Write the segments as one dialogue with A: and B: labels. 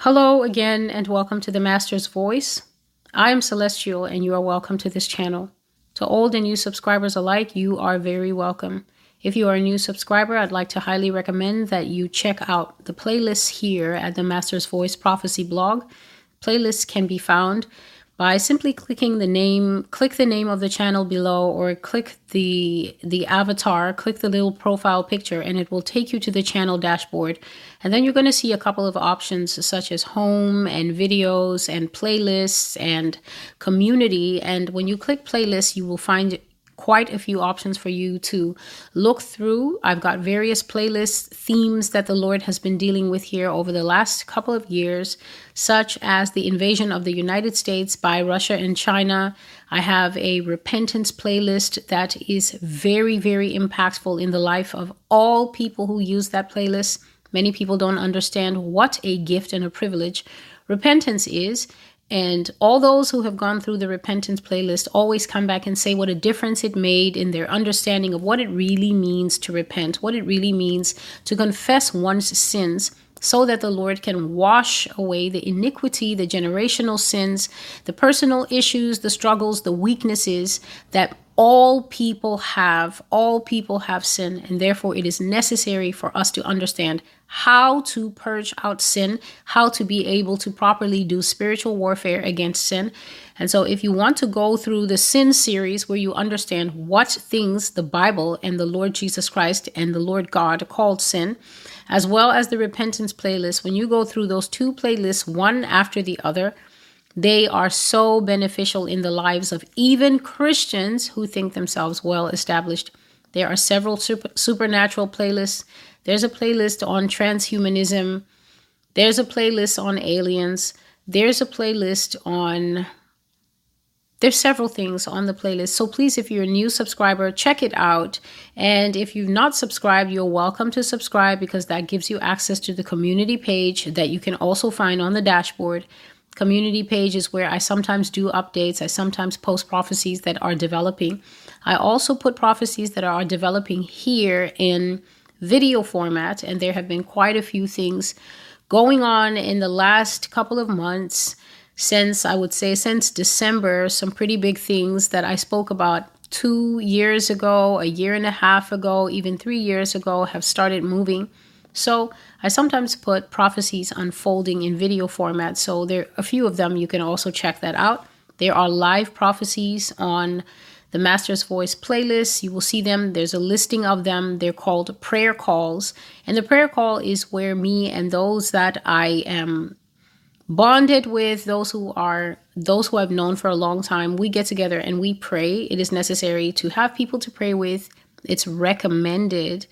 A: Hello again and welcome to the Master's Voice. I am Celestial and you are welcome to this channel. To old and new subscribers alike, you are very welcome. If you are a new subscriber, I'd like to highly recommend that you check out the playlists here at the Master's Voice Prophecy blog. Playlists can be found by simply click the name of the channel below, or click the avatar, click the little profile picture, and it will take you to the channel dashboard. And then you're going to see a couple of options such as home and videos and playlists and community. And when you click playlists, you will find quite a few options for you to look through. I've got various playlist themes that the Lord has been dealing with here over the last couple of years, such as the invasion of the United States by Russia and China. I have a repentance playlist that is very, very impactful in the life of all people who use that playlist. Many people don't understand what a gift and a privilege repentance is. And all those who have gone through the repentance playlist always come back and say what a difference it made in their understanding of what it really means to repent, what it really means to confess one's sins, so that the Lord can wash away the iniquity, the generational sins, the personal issues, the struggles, the weaknesses that all people have. All people have sin, and therefore it is necessary for us to understand how to purge out sin, how to be able to properly do spiritual warfare against sin. And so if you want to go through the sin series where you understand what things the Bible and the Lord Jesus Christ and the Lord God called sin, as well as the repentance playlist, when you go through those two playlists, one after the other, they are so beneficial in the lives of even Christians who think themselves well established. There are several supernatural playlists. There's a playlist on transhumanism. There's a playlist on aliens. There's a playlist on... There's several things on the playlist. So please, if you're a new subscriber, check it out. And if you've not subscribed, you're welcome to subscribe, because that gives you access to the community page that you can also find on the dashboard. Community page is where I sometimes do updates. I sometimes post prophecies that are developing. I also put prophecies that are developing here in video format, and there have been quite a few things going on in the last couple of months since December. Some pretty big things that I spoke about 2 years ago, a year and a half ago, even 3 years ago have started moving. So I sometimes put prophecies unfolding in video format. So there are a few of them. You can also check that out. There are live prophecies on the Master's Voice playlist. You will see them. There's a listing of them. They're called prayer calls. And the prayer call is where me and those that I am bonded with, those who I've known for a long time, we get together and we pray. It is necessary to have people to pray with. It's recommended.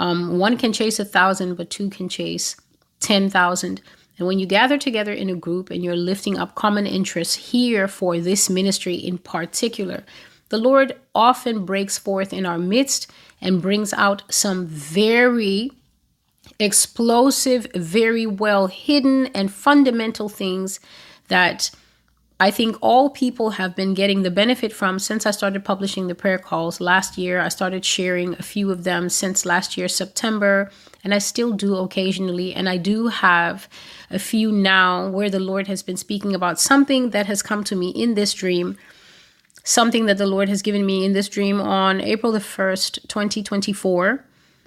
A: One can chase 1,000, but two can chase 10,000. And when you gather together in a group and you're lifting up common interests here for this ministry in particular, the Lord often breaks forth in our midst and brings out some very explosive, very well hidden and fundamental things that I think all people have been getting the benefit from since I started publishing the prayer calls last year. I started sharing a few of them since last year, September, and I still do occasionally. And I do have a few now where the Lord has been speaking about something that has come to me in this dream, something that the Lord has given me in this dream on April the 1st, 2024.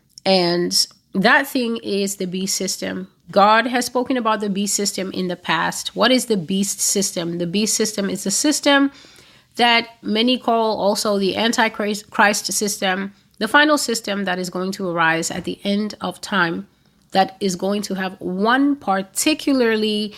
A: And that thing is the beast system. God has spoken about the beast system in the past. What is the beast system? The beast system is the system that many call also the Antichrist system, the final system that is going to arise at the end of time, that is going to have one particularly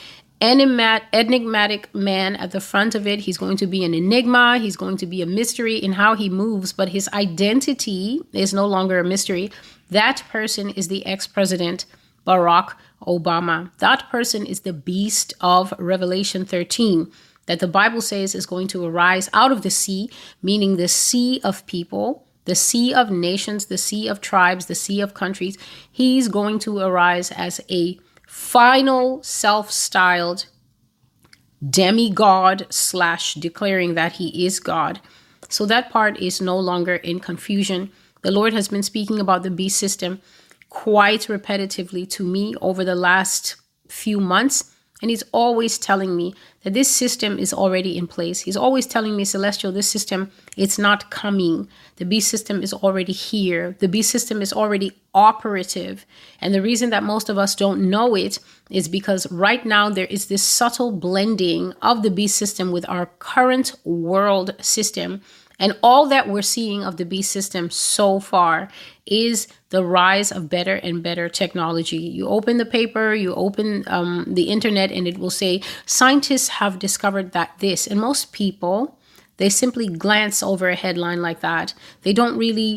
A: enigmatic man at the front of it. He's going to be an enigma. He's going to be a mystery in how he moves, but his identity is no longer a mystery. That person is the ex-president Barack Obama. That person is the beast of Revelation 13 that the Bible says is going to arise out of the sea, meaning the sea of people, the sea of nations, the sea of tribes, the sea of countries. He's going to arise as a final self-styled demigod / declaring that he is God. So that part is no longer in confusion. The Lord has been speaking about the beast system quite repetitively to me over the last few months. And he's always telling me that this system is already in place. He's always telling me, Celestial, this system, it's not coming. The beast system is already here. The beast system is already operative. And the reason that most of us don't know it is because right now there is this subtle blending of the beast system with our current world system. And all that we're seeing of the beast system so far is the rise of better and better technology. You open the paper, you open the internet, and it will say, scientists have discovered that this. And most people, they simply glance over a headline like that. They don't really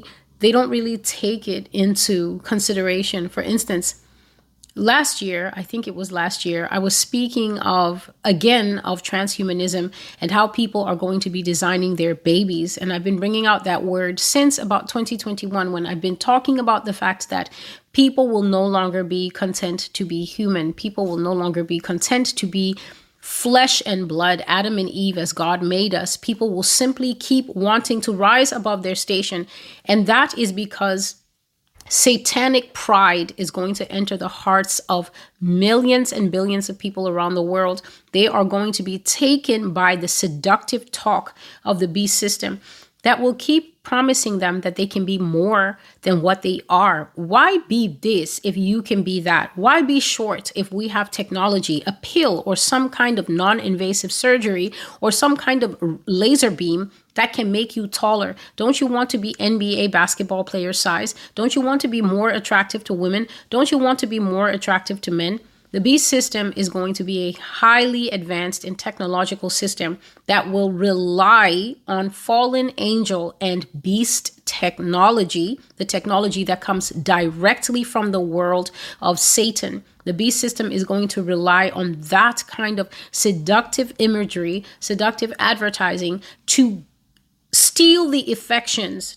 A: take it into consideration. For instance, last year, I think it was last year, I was speaking of transhumanism and how people are going to be designing their babies. And I've been bringing out that word since about 2021, when I've been talking about the fact that people will no longer be content to be human. People will no longer be content to be flesh and blood, Adam and Eve, as God made us. People will simply keep wanting to rise above their station. And that is because satanic pride is going to enter the hearts of millions and billions of people around the world. They are going to be taken by the seductive talk of the beast system that will keep promising them that they can be more than what they are. Why be this if you can be that? Why be short if we have technology, a pill, or some kind of non-invasive surgery, or some kind of laser beam that can make you taller? Don't you want to be NBA basketball player size? Don't you want to be more attractive to women? Don't you want to be more attractive to men? The beast system is going to be a highly advanced and technological system that will rely on fallen angel and beast technology, the technology that comes directly from the world of Satan. The beast system is going to rely on that kind of seductive imagery, seductive advertising to steal the affections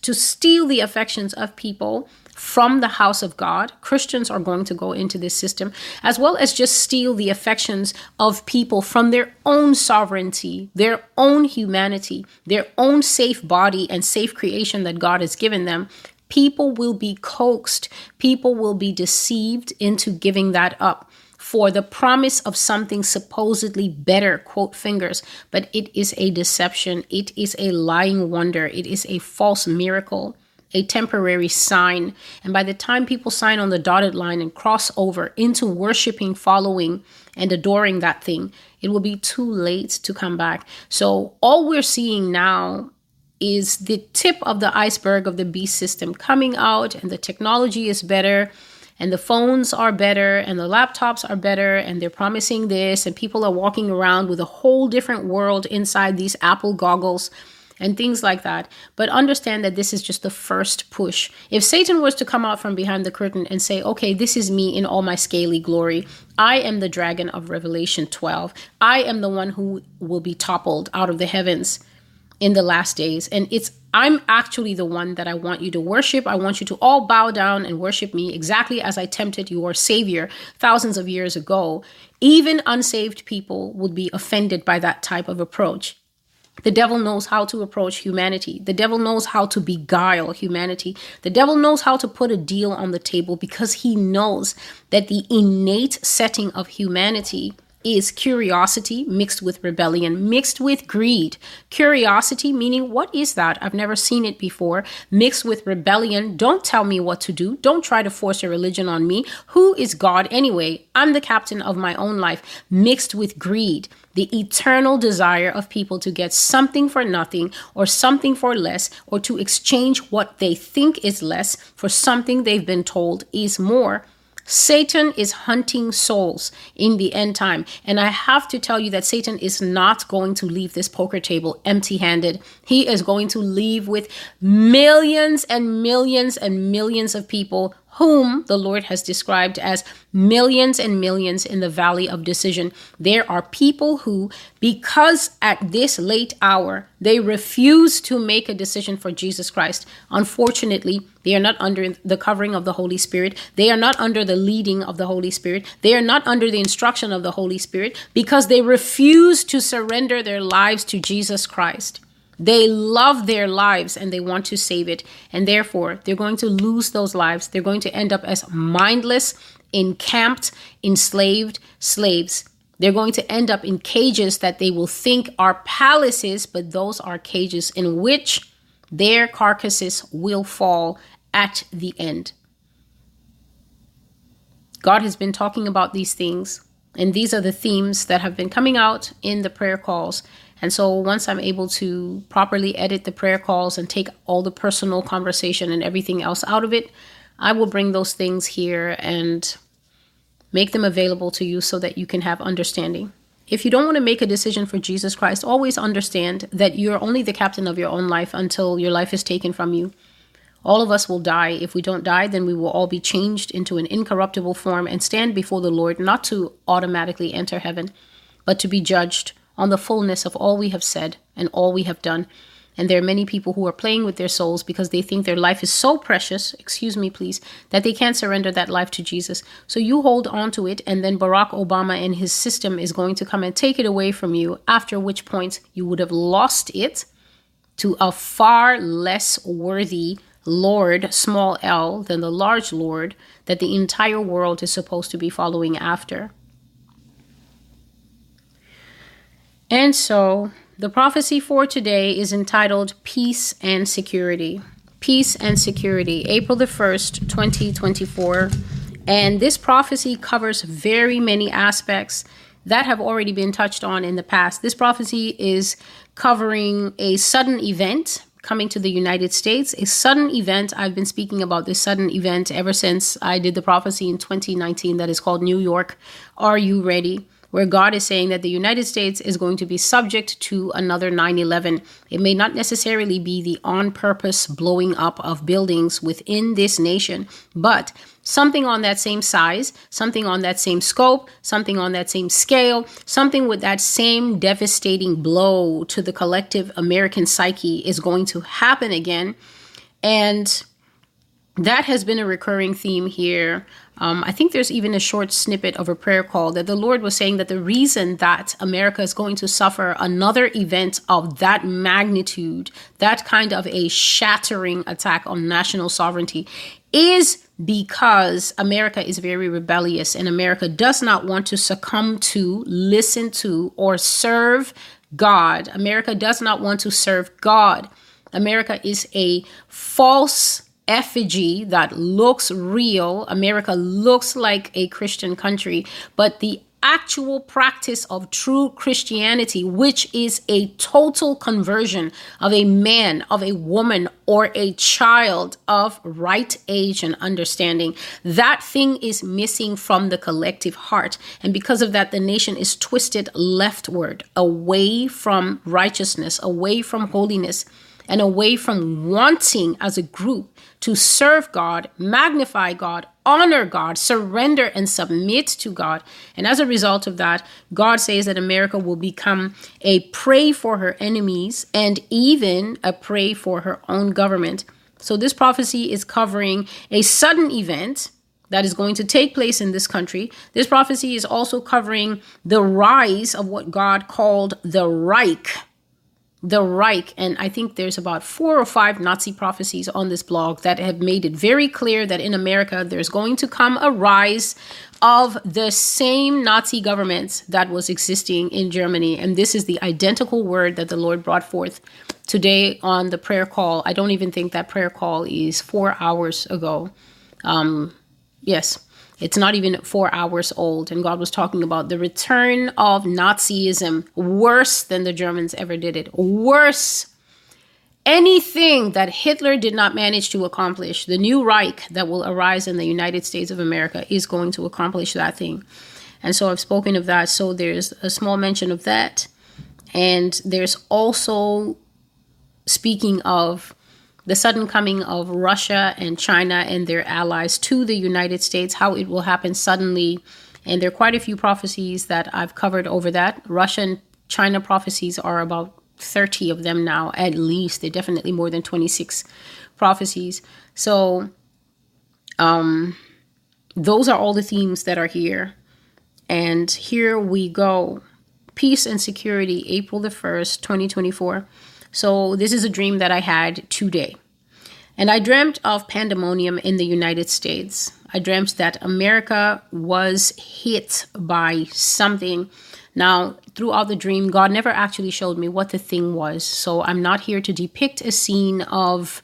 A: of people from the house of God. Christians are going to go into this system, as well as just steal the affections of people from their own sovereignty, their own humanity, their own safe body and safe creation that God has given them. People will be coaxed. People will be deceived into giving that up for the promise of something supposedly better, quote fingers, but it is a deception. It is a lying wonder. It is a false miracle, a temporary sign. And by the time people sign on the dotted line and cross over into worshiping, following, and adoring that thing, it will be too late to come back. So all we're seeing now is the tip of the iceberg of the beast system coming out, and the technology is better, and the phones are better, and the laptops are better, and they're promising this, and people are walking around with a whole different world inside these Apple goggles and things like that. But understand that this is just the first push. If Satan was to come out from behind the curtain and say, okay, this is me in all my scaly glory. I am the dragon of Revelation 12. I am the one who will be toppled out of the heavens in the last days. And I'm actually the one that I want you to worship. I want you to all bow down and worship me exactly as I tempted your Savior thousands of years ago. Even unsaved people would be offended by that type of approach. The devil knows how to approach humanity. The devil knows how to beguile humanity. The devil knows how to put a deal on the table, because he knows that the innate setting of humanity is curiosity mixed with rebellion, mixed with greed. Curiosity meaning, what is that? I've never seen it before. Mixed with rebellion. Don't tell me what to do. Don't try to force a religion on me. Who is God anyway? I'm the captain of my own life. Mixed with greed. The eternal desire of people to get something for nothing, or something for less, or to exchange what they think is less for something they've been told is more. Satan is hunting souls in the end time. And I have to tell you that Satan is not going to leave this poker table empty-handed. He is going to leave with millions and millions and millions of people whom the Lord has described as millions and millions in the valley of decision. There are people who, because at this late hour, they refuse to make a decision for Jesus Christ. Unfortunately, they are not under the covering of the Holy Spirit. They are not under the leading of the Holy Spirit. They are not under the instruction of the Holy Spirit, because they refuse to surrender their lives to Jesus Christ. They love their lives and they want to save it. And therefore, they're going to lose those lives. They're going to end up as mindless, encamped, enslaved slaves. They're going to end up in cages that they will think are palaces, but those are cages in which their carcasses will fall at the end. God has been talking about these things, and these are the themes that have been coming out in the prayer calls. And so once I'm able to properly edit the prayer calls and take all the personal conversation and everything else out of it, I will bring those things here and make them available to you so that you can have understanding. If you don't want to make a decision for Jesus Christ, always understand that you're only the captain of your own life until your life is taken from you. All of us will die. If we don't die, then we will all be changed into an incorruptible form and stand before the Lord, not to automatically enter heaven, but to be judged on the fullness of all we have said and all we have done. And there are many people who are playing with their souls because they think their life is so precious, excuse me, please, that they can't surrender that life to Jesus. So you hold on to it, and then Barack Obama and his system is going to come and take it away from you, after which point you would have lost it to a far less worthy Lord, small l, than the large Lord that the entire world is supposed to be following after. And so the prophecy for today is entitled Peace and Security. Peace and Security, April the 1st, 2024. And this prophecy covers very many aspects that have already been touched on in the past. This prophecy is covering a sudden event coming to the United States, a sudden event. I've been speaking about this sudden event ever since I did the prophecy in 2019 that is called New York, Are You Ready? Where God is saying that the United States is going to be subject to another 9/11. It may not necessarily be the on-purpose blowing up of buildings within this nation, but something on that same size, something on that same scope, something on that same scale, something with that same devastating blow to the collective American psyche is going to happen again. And that has been a recurring theme here. I think there's even a short snippet of a prayer call that the Lord was saying that the reason that America is going to suffer another event of that magnitude, that kind of a shattering attack on national sovereignty, is because America is very rebellious, and America does not want to succumb to, listen to, or serve God. America does not want to serve God. America is a false effigy that looks real. America looks like a Christian country, but the actual practice of true Christianity, which is a total conversion of a man, of a woman, or a child of right age and understanding, that thing is missing from the collective heart. And because of that, the nation is twisted leftward, away from righteousness, away from holiness, and away from wanting as a group to serve God, magnify God, honor God, surrender and submit to God. And as a result of that, God says that America will become a prey for her enemies and even a prey for her own government. So this prophecy is covering a sudden event that is going to take place in this country. This prophecy is also covering the rise of what God called the Reich. The Reich, and I think there's about 4 or 5 Nazi prophecies on this blog that have made it very clear that in America there's going to come a rise of the same Nazi government that was existing in Germany. And this is the identical word that the Lord brought forth today on the prayer call. I don't even think that prayer call is 4 hours ago. Yes. It's not even 4 hours old. And God was talking about the return of Nazism, worse than the Germans ever did it. Worse. Anything that Hitler did not manage to accomplish, the new Reich that will arise in the United States of America is going to accomplish that thing. And so I've spoken of that. So there's a small mention of that. And there's also speaking of the sudden coming of Russia and China and their allies to the United States, how it will happen suddenly. And there are quite a few prophecies that I've covered over that. Russia and China prophecies are about 30 of them now, at least. They're definitely more than 26 prophecies. So those are all the themes that are here. And here we go. Peace and Security, April the 1st, 2024. So this is a dream that I had today. And I dreamt of pandemonium in the United States. I dreamt that America was hit by something. Now, throughout the dream, God never actually showed me what the thing was. So I'm not here to depict a scene of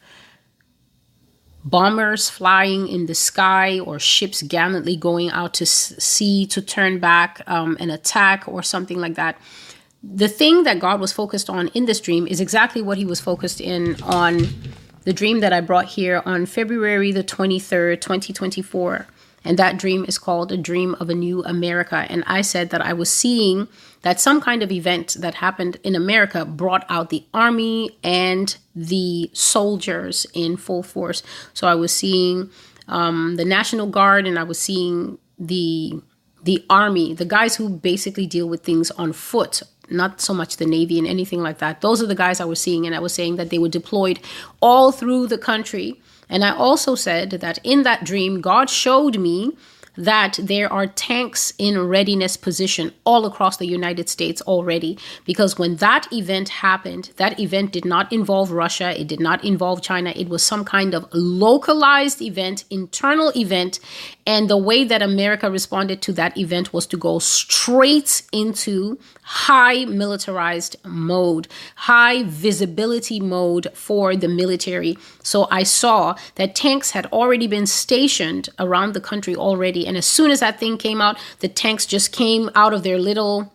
A: bombers flying in the sky or ships gallantly going out to sea to turn back and attack or something like that. The thing that God was focused on in this dream is exactly what he was focused in on the dream that I brought here on February the 23rd, 2024. And that dream is called A Dream of a New America. And I said that I was seeing that some kind of event that happened in America brought out the army and the soldiers in full force. So I was seeing the National Guard, and I was seeing the army, the guys who basically deal with things on foot, not so much the Navy and anything like that. Those are the guys I was seeing. And I was saying that they were deployed all through the country. And I also said that in that dream, God showed me that there are tanks in readiness position all across the United States already. Because when that event happened, that event did not involve Russia. It did not involve China. It was some kind of localized event, internal event. And the way that America responded to that event was to go straight into high militarized mode, high visibility mode for the military. So I saw that tanks had already been stationed around the country already. And as soon as that thing came out, the tanks just came out of their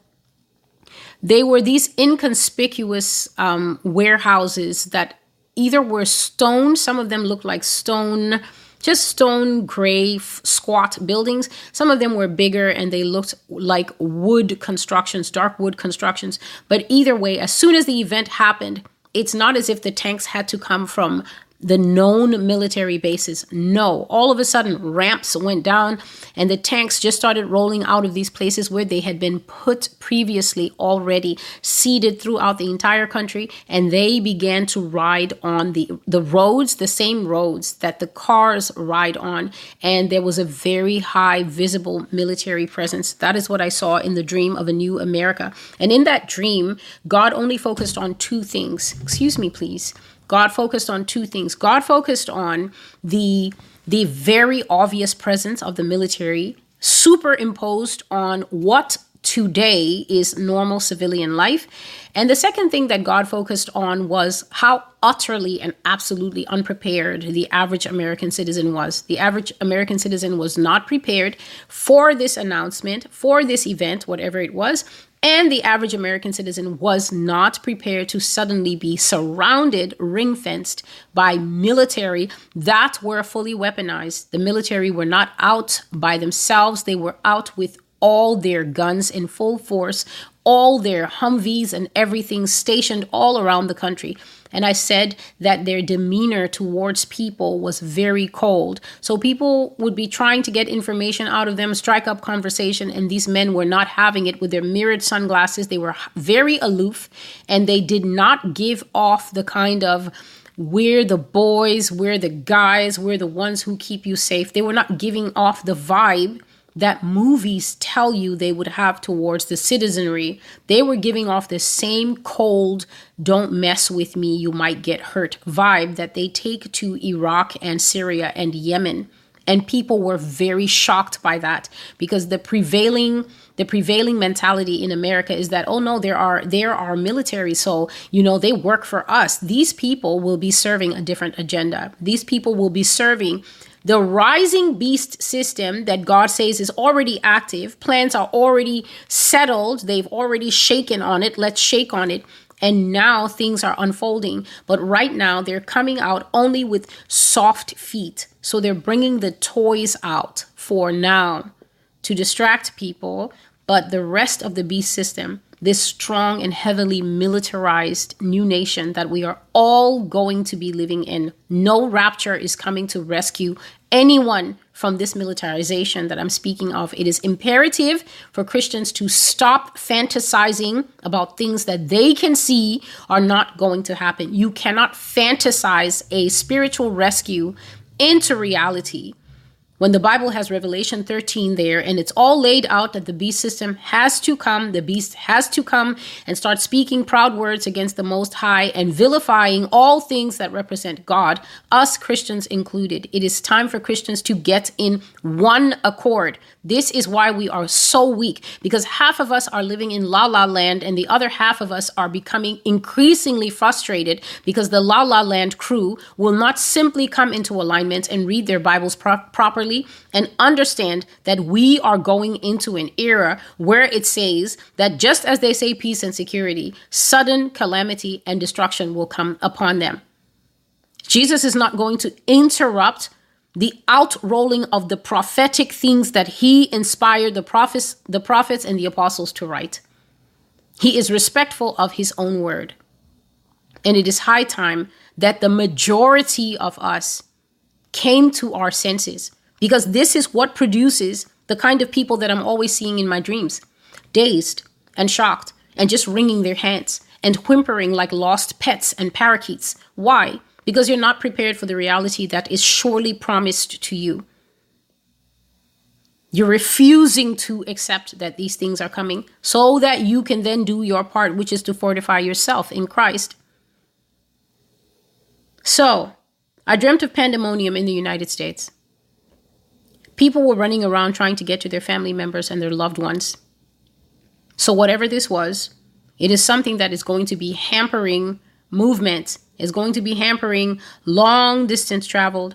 A: they were these inconspicuous warehouses that either were stone, some of them looked like stone, just stone gray squat buildings. Some of them were bigger and they looked like wood constructions, dark wood constructions. But either way, as soon as the event happened, it's not as if the tanks had to come from the known military bases. No, all of a sudden ramps went down and the tanks just started rolling out of these places where they had been put previously already, seeded throughout the entire country. And they began to ride on the roads, the same roads that the cars ride on. And there was a very high visible military presence. That is what I saw in the dream of a new America. And in that dream, God only focused on two things. Excuse me, please. God focused on two things. God focused on the very obvious presence of the military superimposed on what today is normal civilian life. And the second thing that God focused on was how utterly and absolutely unprepared the average American citizen was. The average American citizen was not prepared for this announcement, for this event, whatever it was. And the average American citizen was not prepared to suddenly be surrounded, ring-fenced by military that were fully weaponized. The military were not out by themselves. They were out with all their guns in full force, all their Humvees and everything stationed all around the country. And I said that their demeanor towards people was very cold. So people would be trying to get information out of them, strike up conversation, and these men were not having it with their mirrored sunglasses. They were very aloof, and they did not give off the kind of we're the boys, we're the guys, we're the ones who keep you safe. They were not giving off the vibe that movies tell you they would have towards the citizenry. They were giving off the same cold, don't mess with me, you might get hurt vibe that they take to Iraq and Syria and Yemen. And people were very shocked by that because the prevailing mentality in America is that, oh no, there are military. So, they work for us. These people will be serving a different agenda. These people will be serving the rising beast system that God says is already active. Plans are already settled. They've already shaken on it. Let's shake on it. And now things are unfolding. But right now they're coming out only with soft feet. So they're bringing the toys out for now to distract people. But the rest of the beast system, this strong and heavily militarized new nation that we are all going to be living in, no rapture is coming to rescue anyone from this militarization that I'm speaking of. It is imperative for Christians to stop fantasizing about things that they can see are not going to happen. You cannot fantasize a spiritual rescue into reality When the Bible has Revelation 13 there, and it's all laid out that the beast system has to come, the beast has to come and start speaking proud words against the Most High and vilifying all things that represent God, us Christians included. It is time for Christians to get in one accord. This is why we are so weak, because half of us are living in la la land and the other half of us are becoming increasingly frustrated because the la la land crew will not simply come into alignment and read their Bibles properly and understand that we are going into an era where it says that just as they say peace and security, sudden calamity and destruction will come upon them. Jesus is not going to interrupt the outrolling of the prophetic things that he inspired the prophets and the apostles to write. He is respectful of his own word. And it is high time that the majority of us came to our senses, because this is what produces the kind of people that I'm always seeing in my dreams, dazed and shocked and just wringing their hands and whimpering like lost pets and parakeets. Why? Because you're not prepared for the reality that is surely promised to you. You're refusing to accept that these things are coming so that you can then do your part, which is to fortify yourself in Christ. So, I dreamt of pandemonium in the United States. People were running around trying to get to their family members and their loved ones. So whatever this was, it is something that is going to be hampering movement, is going to be hampering long distance travel.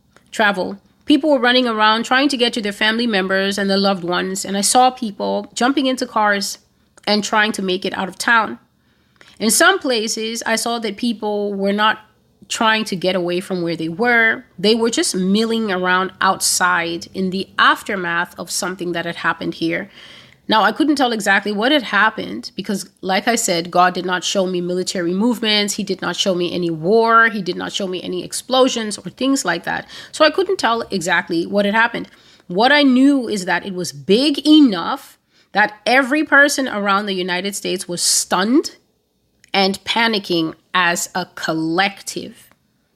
A: People were running around trying to get to their family members and their loved ones. And I saw people jumping into cars and trying to make it out of town. In some places, I saw that people were not trying to get away from where they were. They were just milling around outside in the aftermath of something that had happened here. Now, I couldn't tell exactly what had happened because, like I said, God did not show me military movements. He did not show me any war. He did not show me any explosions or things like that. So I couldn't tell exactly what had happened. What I knew is that it was big enough that every person around the United States was stunned and panicking as a collective.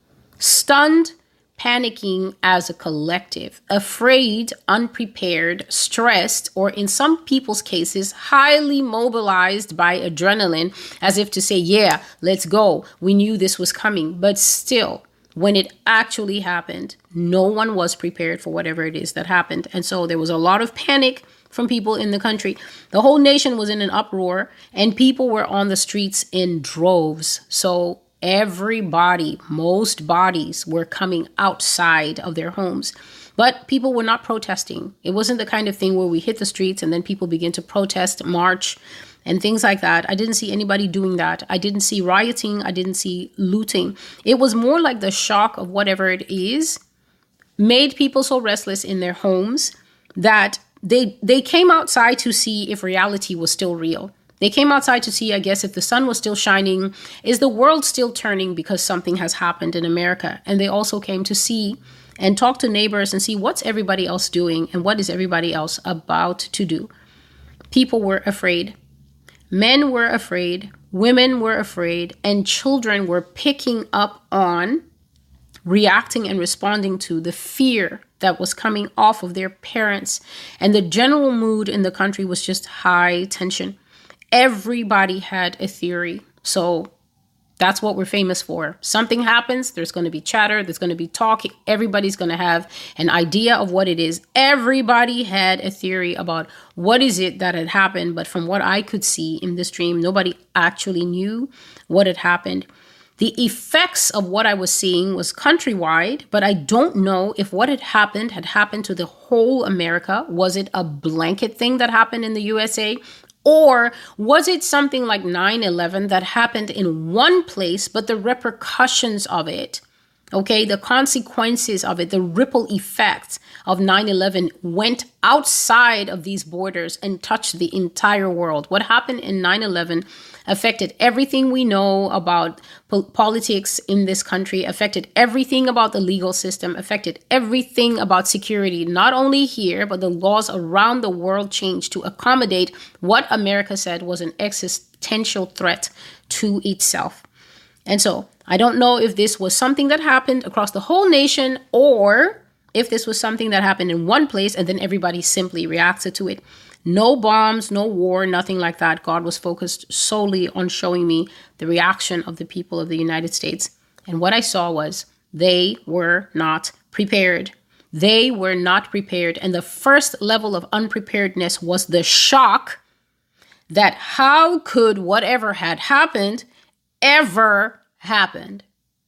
A: Stunned, panicking as a collective, afraid, unprepared, stressed, or in some people's cases, highly mobilized by adrenaline, as if to say, yeah, let's go. We knew this was coming. But still, when it actually happened, no one was prepared for whatever it is that happened. And so there was a lot of panic from people in the country. The whole nation was in an uproar and people were on the streets in droves. So everybody, most bodies were coming outside of their homes. But people were not protesting. It wasn't the kind of thing where we hit the streets and then people begin to protest, march, and things like that. I didn't see anybody doing that. I didn't see rioting. I didn't see looting. It was more like the shock of whatever it is made people so restless in their homes that they came outside to see if reality was still real. They came outside to see, I guess, if the sun was still shining. Is the world still turning because something has happened in America? And they also came to see and talk to neighbors and see what's everybody else doing and what is everybody else about to do. People were afraid. Men were afraid. Women were afraid. And children were picking up on, reacting and responding to the fear that was coming off of their parents. And the general mood in the country was just high tension. Everybody had a theory. So that's what we're famous for. Something happens, there's going to be chatter, there's going to be talk. Everybody's going to have an idea of what it is. Everybody had a theory about what is it that had happened. But from what I could see in this dream, nobody actually knew what had happened. The effects of what I was seeing was countrywide, but I don't know if what had happened to the whole America. Was it a blanket thing that happened in the USA? Or was it something like 9/11 that happened in one place, but the repercussions of it, okay, the consequences of it, the ripple effects of 9/11 went outside of these borders and touched the entire world? What happened in 9/11 affected everything we know about politics in this country, affected everything about the legal system, affected everything about security, not only here, but the laws around the world changed to accommodate what America said was an existential threat to itself. And so I don't know if this was something that happened across the whole nation or if this was something that happened in one place and then everybody simply reacted to it. No bombs, no war, nothing like that. God was focused solely on showing me the reaction of the people of the United States. And what I saw was they were not prepared. They were not prepared. And the first level of unpreparedness was the shock that how could whatever had happened ever happened?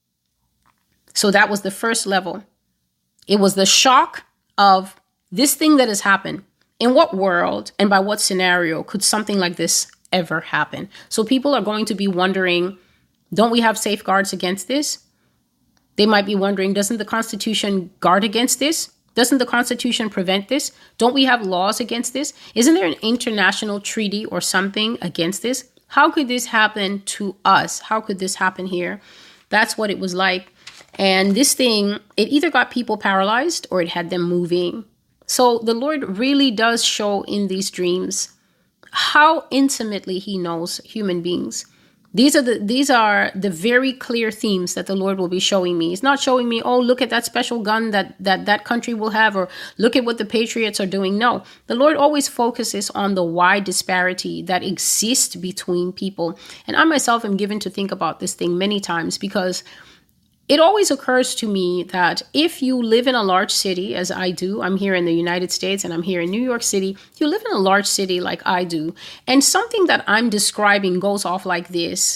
A: So that was the first level. It was the shock of this thing that has happened. In what world and by what scenario could something like this ever happen? So people are going to be wondering, don't we have safeguards against this? They might be wondering, doesn't the Constitution guard against this? Doesn't the Constitution prevent this? Don't we have laws against this? Isn't there an international treaty or something against this? How could this happen to us? How could this happen here? That's what it was like. And this thing, it either got people paralyzed or it had them moving. So the Lord really does show in these dreams how intimately he knows human beings. These are the very clear themes that the Lord will be showing me. He's not showing me, oh, look at that special gun that country will have, or look at what the patriots are doing. No, the Lord always focuses on the wide disparity that exists between people. And I myself am given to think about this thing many times, because it always occurs to me that if you live in a large city, as I do, I'm here in the United States and I'm here in New York City, you live in a large city like I do, and something that I'm describing goes off like this.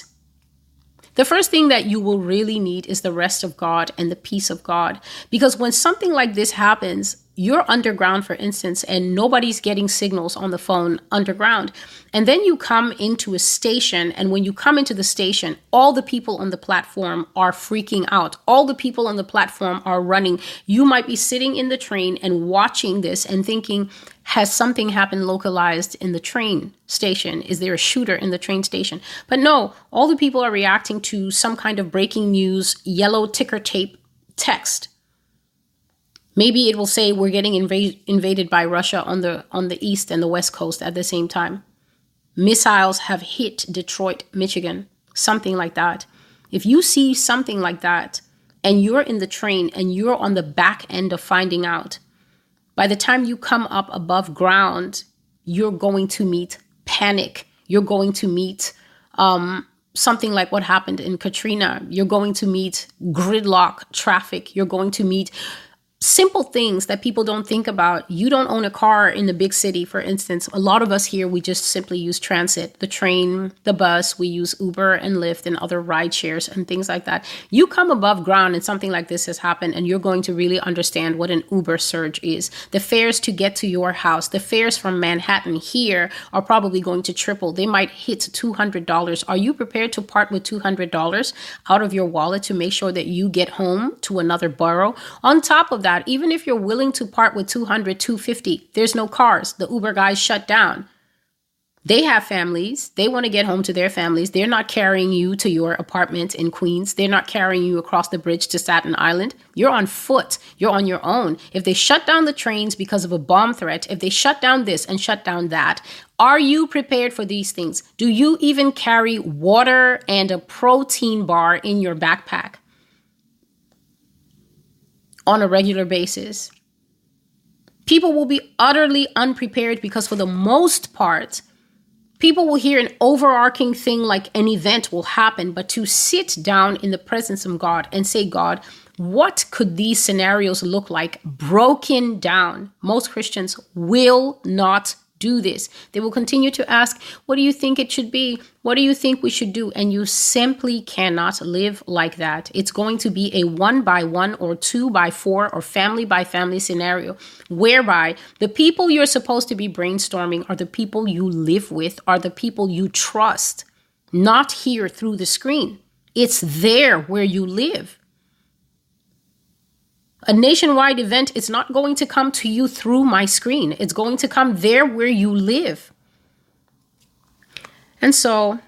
A: The first thing that you will really need is the rest of God and the peace of God. Because when something like this happens, you're underground, for instance, and nobody's getting signals on the phone underground. And then you come into a station, and when you come into the station, all the people on the platform are freaking out. All the people on the platform are running. You might be sitting in the train and watching this and thinking, has something happened localized in the train station? Is there a shooter in the train station? But no, all the people are reacting to some kind of breaking news, yellow ticker tape text. Maybe it will say we're getting invaded by Russia on the east and the west coast at the same time. Missiles have hit Detroit, Michigan, something like that. If you see something like that and you're in the train and you're on the back end of finding out, by the time you come up above ground, you're going to meet panic. You're going to meet something like what happened in Katrina. You're going to meet gridlock traffic. You're going to meet simple things that people don't think about. You don't own a car in the big city, for instance. A lot of us here, we just simply use transit, the train, the bus. We use Uber and Lyft and other ride shares and things like that. You come above ground and something like this has happened, and you're going to really understand what an Uber surge is. The fares to get to your house, the fares from Manhattan here are probably going to triple. They might hit $200. Are you prepared to part with $200 out of your wallet to make sure that you get home to another borough? On top of that, even if you're willing to part with $200, $250, there's no cars. The Uber guys shut down. They have families. They want to get home to their families. They're not carrying you to your apartment in Queens. They're not carrying you across the bridge to Staten Island. You're on foot. You're on your own. If they shut down the trains because of a bomb threat, if they shut down this and shut down that, are you prepared for these things? Do you even carry water and a protein bar in your backpack on a regular basis? People will be utterly unprepared because for the most part, people will hear an overarching thing like an event will happen, but to sit down in the presence of God and say, God, what could these scenarios look like broken down? Most Christians will not do this. They will continue to ask, what do you think it should be? What do you think we should do? And you simply cannot live like that. It's going to be a 1-by-1 or 2-by-4 or family-by-family scenario, whereby the people you're supposed to be brainstorming are the people you live with, are the people you trust, not here through the screen. It's there where you live. A nationwide event is not going to come to you through my screen. It's going to come there where you live. And so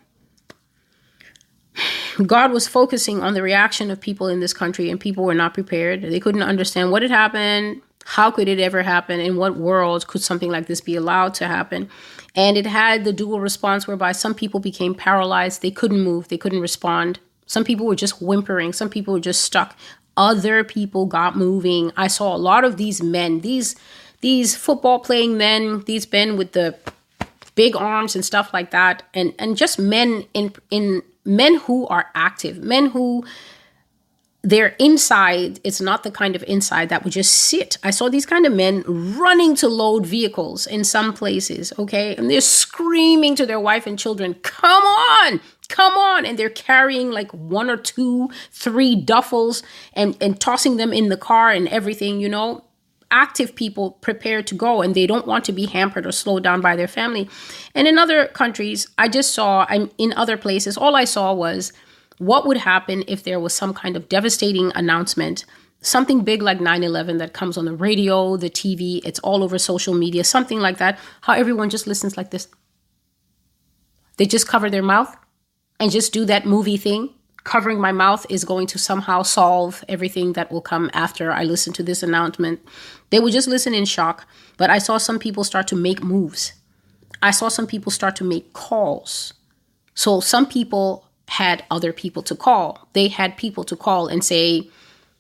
A: God was focusing on the reaction of people in this country, and people were not prepared. They couldn't understand what had happened. How could it ever happen? In what world could something like this be allowed to happen? And it had the dual response whereby some people became paralyzed. They couldn't move. They couldn't respond. Some people were just whimpering. Some people were just stuck, other people got moving. I saw a lot of these men, these football playing men, these men with the big arms and stuff like that, and just men in men who are active, men who their inside, it's not the kind of inside that would just sit. I saw these kind of men running to load vehicles in some places, okay? And they're screaming to their wife and children, come on, come on. And they're carrying like 1 or 2, 3 duffels and tossing them in the car and everything, you know? Active people prepared to go, and they don't want to be hampered or slowed down by their family. And in other countries, in other places, all I saw was what would happen if there was some kind of devastating announcement, something big like 9/11 that comes on the radio, the TV, it's all over social media, something like that, how everyone just listens like this. They just cover their mouth and just do that movie thing. Covering my mouth is going to somehow solve everything that will come after I listen to this announcement. They would just listen in shock. But I saw some people start to make moves. I saw some people start to make calls. So some people had other people to call. They had people to call and say,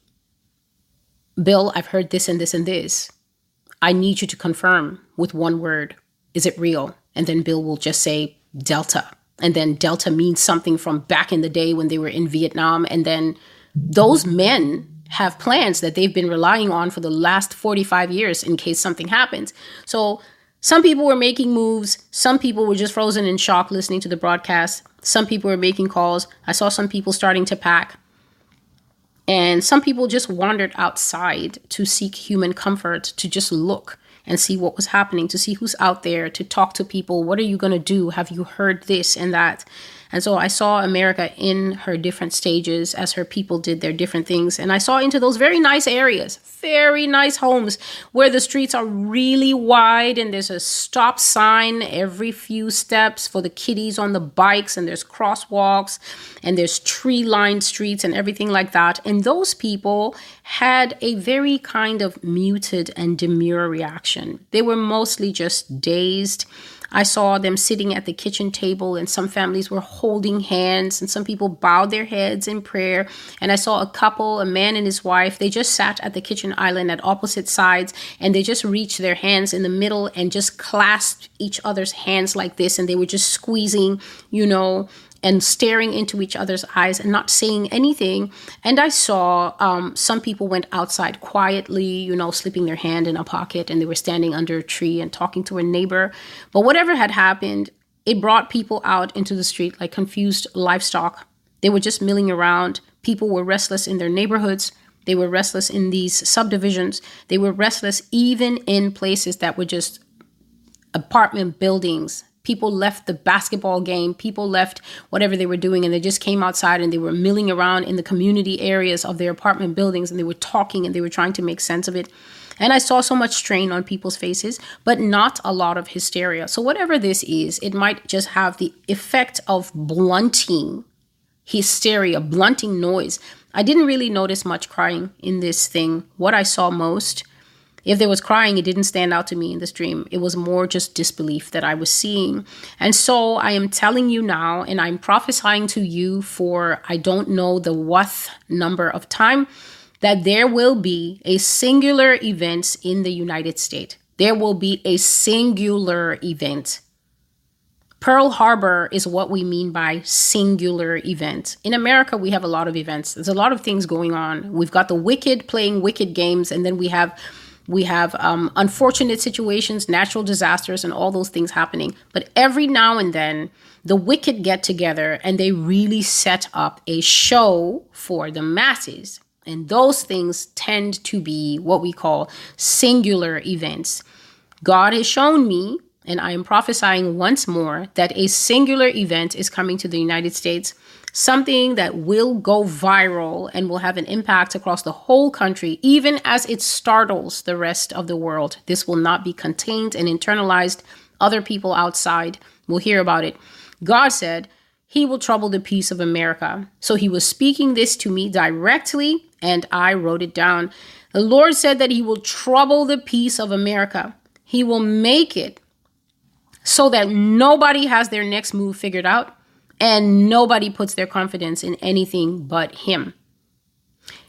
A: Bill, I've heard this and this and this. I need you to confirm with one word. Is it real? And then Bill will just say Delta. And then Delta means something from back in the day when they were in Vietnam. And then those men have plans that they've been relying on for the last 45 years in case something happens. So some people were making moves. Some people were just frozen in shock listening to the broadcast. Some people were making calls. I saw some people starting to pack. And some people just wandered outside to seek human comfort, to just look and see what was happening, to see who's out there, to talk to people. What are you going to do? Have you heard this and that? And so I saw America in her different stages as her people did their different things. And I saw into those very nice areas, very nice homes where the streets are really wide and there's a stop sign every few steps for the kiddies on the bikes, and there's crosswalks and there's tree-lined streets and everything like that. And those people had a very kind of muted and demure reaction. They were mostly just dazed. I saw them sitting at the kitchen table, and some families were holding hands, and some people bowed their heads in prayer. And I saw a couple, a man and his wife, they just sat at the kitchen island at opposite sides, and they just reached their hands in the middle and just clasped each other's hands like this. And they were just squeezing, and staring into each other's eyes and not saying anything. And I saw some people went outside quietly, slipping their hand in a pocket, and they were standing under a tree and talking to a neighbor. But whatever had happened, it brought people out into the street like confused livestock. They were just milling around. People were restless in their neighborhoods. They were restless in these subdivisions. They were restless even in places that were just apartment buildings. People left the basketball game. People left whatever they were doing, and they just came outside and they were milling around in the community areas of their apartment buildings, and they were talking and they were trying to make sense of it. And I saw so much strain on people's faces, but not a lot of hysteria. So whatever this is, it might just have the effect of blunting hysteria, blunting noise. I didn't really notice much crying in this thing. What I saw most, if there was crying, it didn't stand out to me in this dream. It was more just disbelief that I was seeing. And so I am telling you now, and I'm prophesying to you for I don't know the what number of time, that there will be a singular event in the United States. There will be a singular event. Pearl Harbor is what we mean by singular event. In America, we have a lot of events. There's a lot of things going on. We've got the wicked playing wicked games, and then we have unfortunate situations, natural disasters, and all those things happening. But every now and then, the wicked get together and they really set up a show for the masses. And those things tend to be what we call singular events. God has shown me, and I am prophesying once more, that a singular event is coming to the United States. Something that will go viral and will have an impact across the whole country, even as it startles the rest of the world. This will not be contained and internalized. Other people outside will hear about it. God said he will trouble the peace of America. So he was speaking this to me directly, and I wrote it down. The Lord said that he will trouble the peace of America. He will make it so that nobody has their next move figured out, and nobody puts their confidence in anything but him.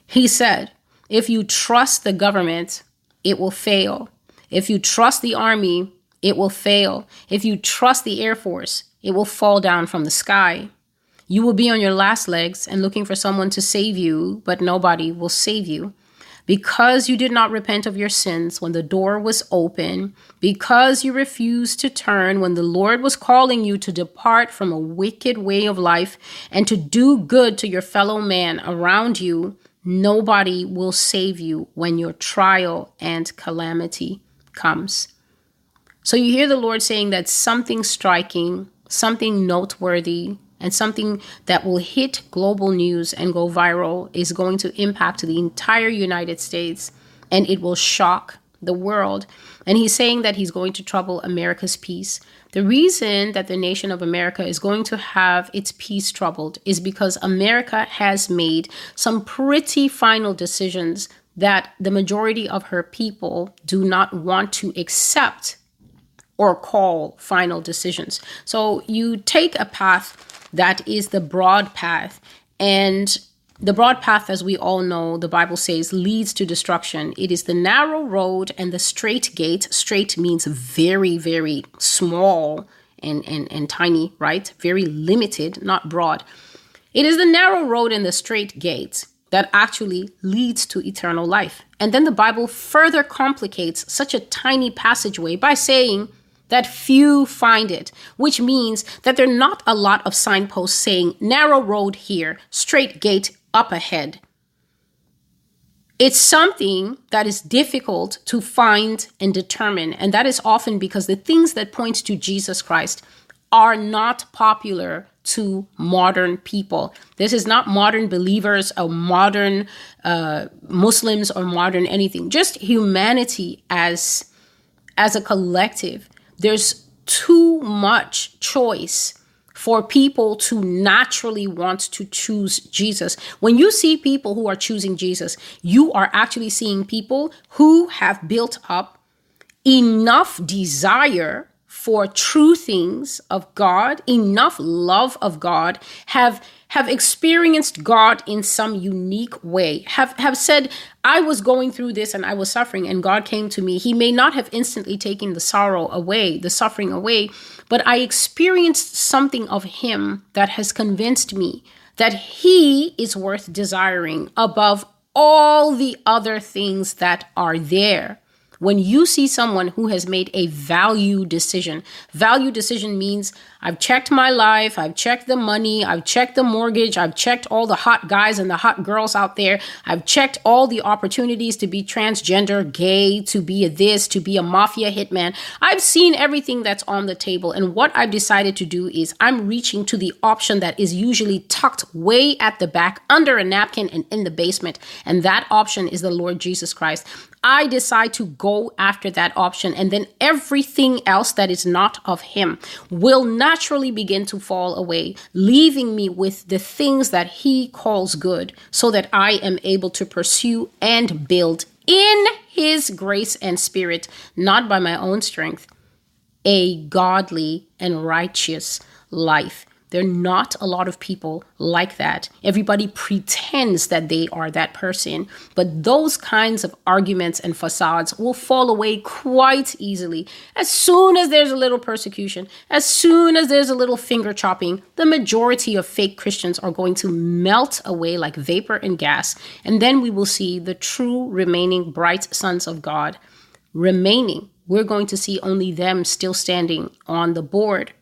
A: He said, if you trust the government, it will fail. If you trust the army, it will fail. If you trust the Air Force, it will fall down from the sky. You will be on your last legs and looking for someone to save you, but nobody will save you. Because you did not repent of your sins when the door was open, because you refused to turn when the Lord was calling you to depart from a wicked way of life and to do good to your fellow man around you, nobody will save you when your trial and calamity comes. So you hear the Lord saying that something striking, something noteworthy, and something that will hit global news and go viral is going to impact the entire United States, and it will shock the world. And he's saying that he's going to trouble America's peace. The reason that the nation of America is going to have its peace troubled is because America has made some pretty final decisions that the majority of her people do not want to accept or call final decisions. So you take a path that is the broad path. And the broad path, as we all know, the Bible says, leads to destruction. It is the narrow road and the straight gate. Straight means very, very small and tiny, right? Very limited, not broad. It is the narrow road and the straight gate that actually leads to eternal life. And then the Bible further complicates such a tiny passageway by saying that few find it, which means that there are not a lot of signposts saying narrow road here, straight gate up ahead. It's something that is difficult to find and determine, and that is often because the things that point to Jesus Christ are not popular to modern people. This is not modern believers or modern Muslims or modern anything, just humanity as a collective. There's too much choice for people to naturally want to choose Jesus. When you see people who are choosing Jesus, you are actually seeing people who have built up enough desire for true things of God, enough love of God, have experienced God in some unique way, have said, I was going through this and I was suffering and God came to me. He may not have instantly taken the sorrow away, the suffering away, but I experienced something of him that has convinced me that he is worth desiring above all the other things that are there. When you see someone who has made a value decision means I've checked my life, I've checked the money, I've checked the mortgage, I've checked all the hot guys and the hot girls out there, I've checked all the opportunities to be transgender, gay, to be a this, to be a mafia hitman. I've seen everything that's on the table, and what I've decided to do is I'm reaching to the option that is usually tucked way at the back under a napkin and in the basement, and that option is the Lord Jesus Christ. I decide to go after that option, and then everything else that is not of him will naturally begin to fall away, leaving me with the things that he calls good, so that I am able to pursue and build in his grace and spirit, not by my own strength, a godly and righteous life. There are not a lot of people like that. Everybody pretends that they are that person, but those kinds of arguments and facades will fall away quite easily. As soon as there's a little persecution, as soon as there's a little finger chopping, the majority of fake Christians are going to melt away like vapor and gas. And then we will see the true remaining bright sons of God remaining. We're going to see only them still standing on the board.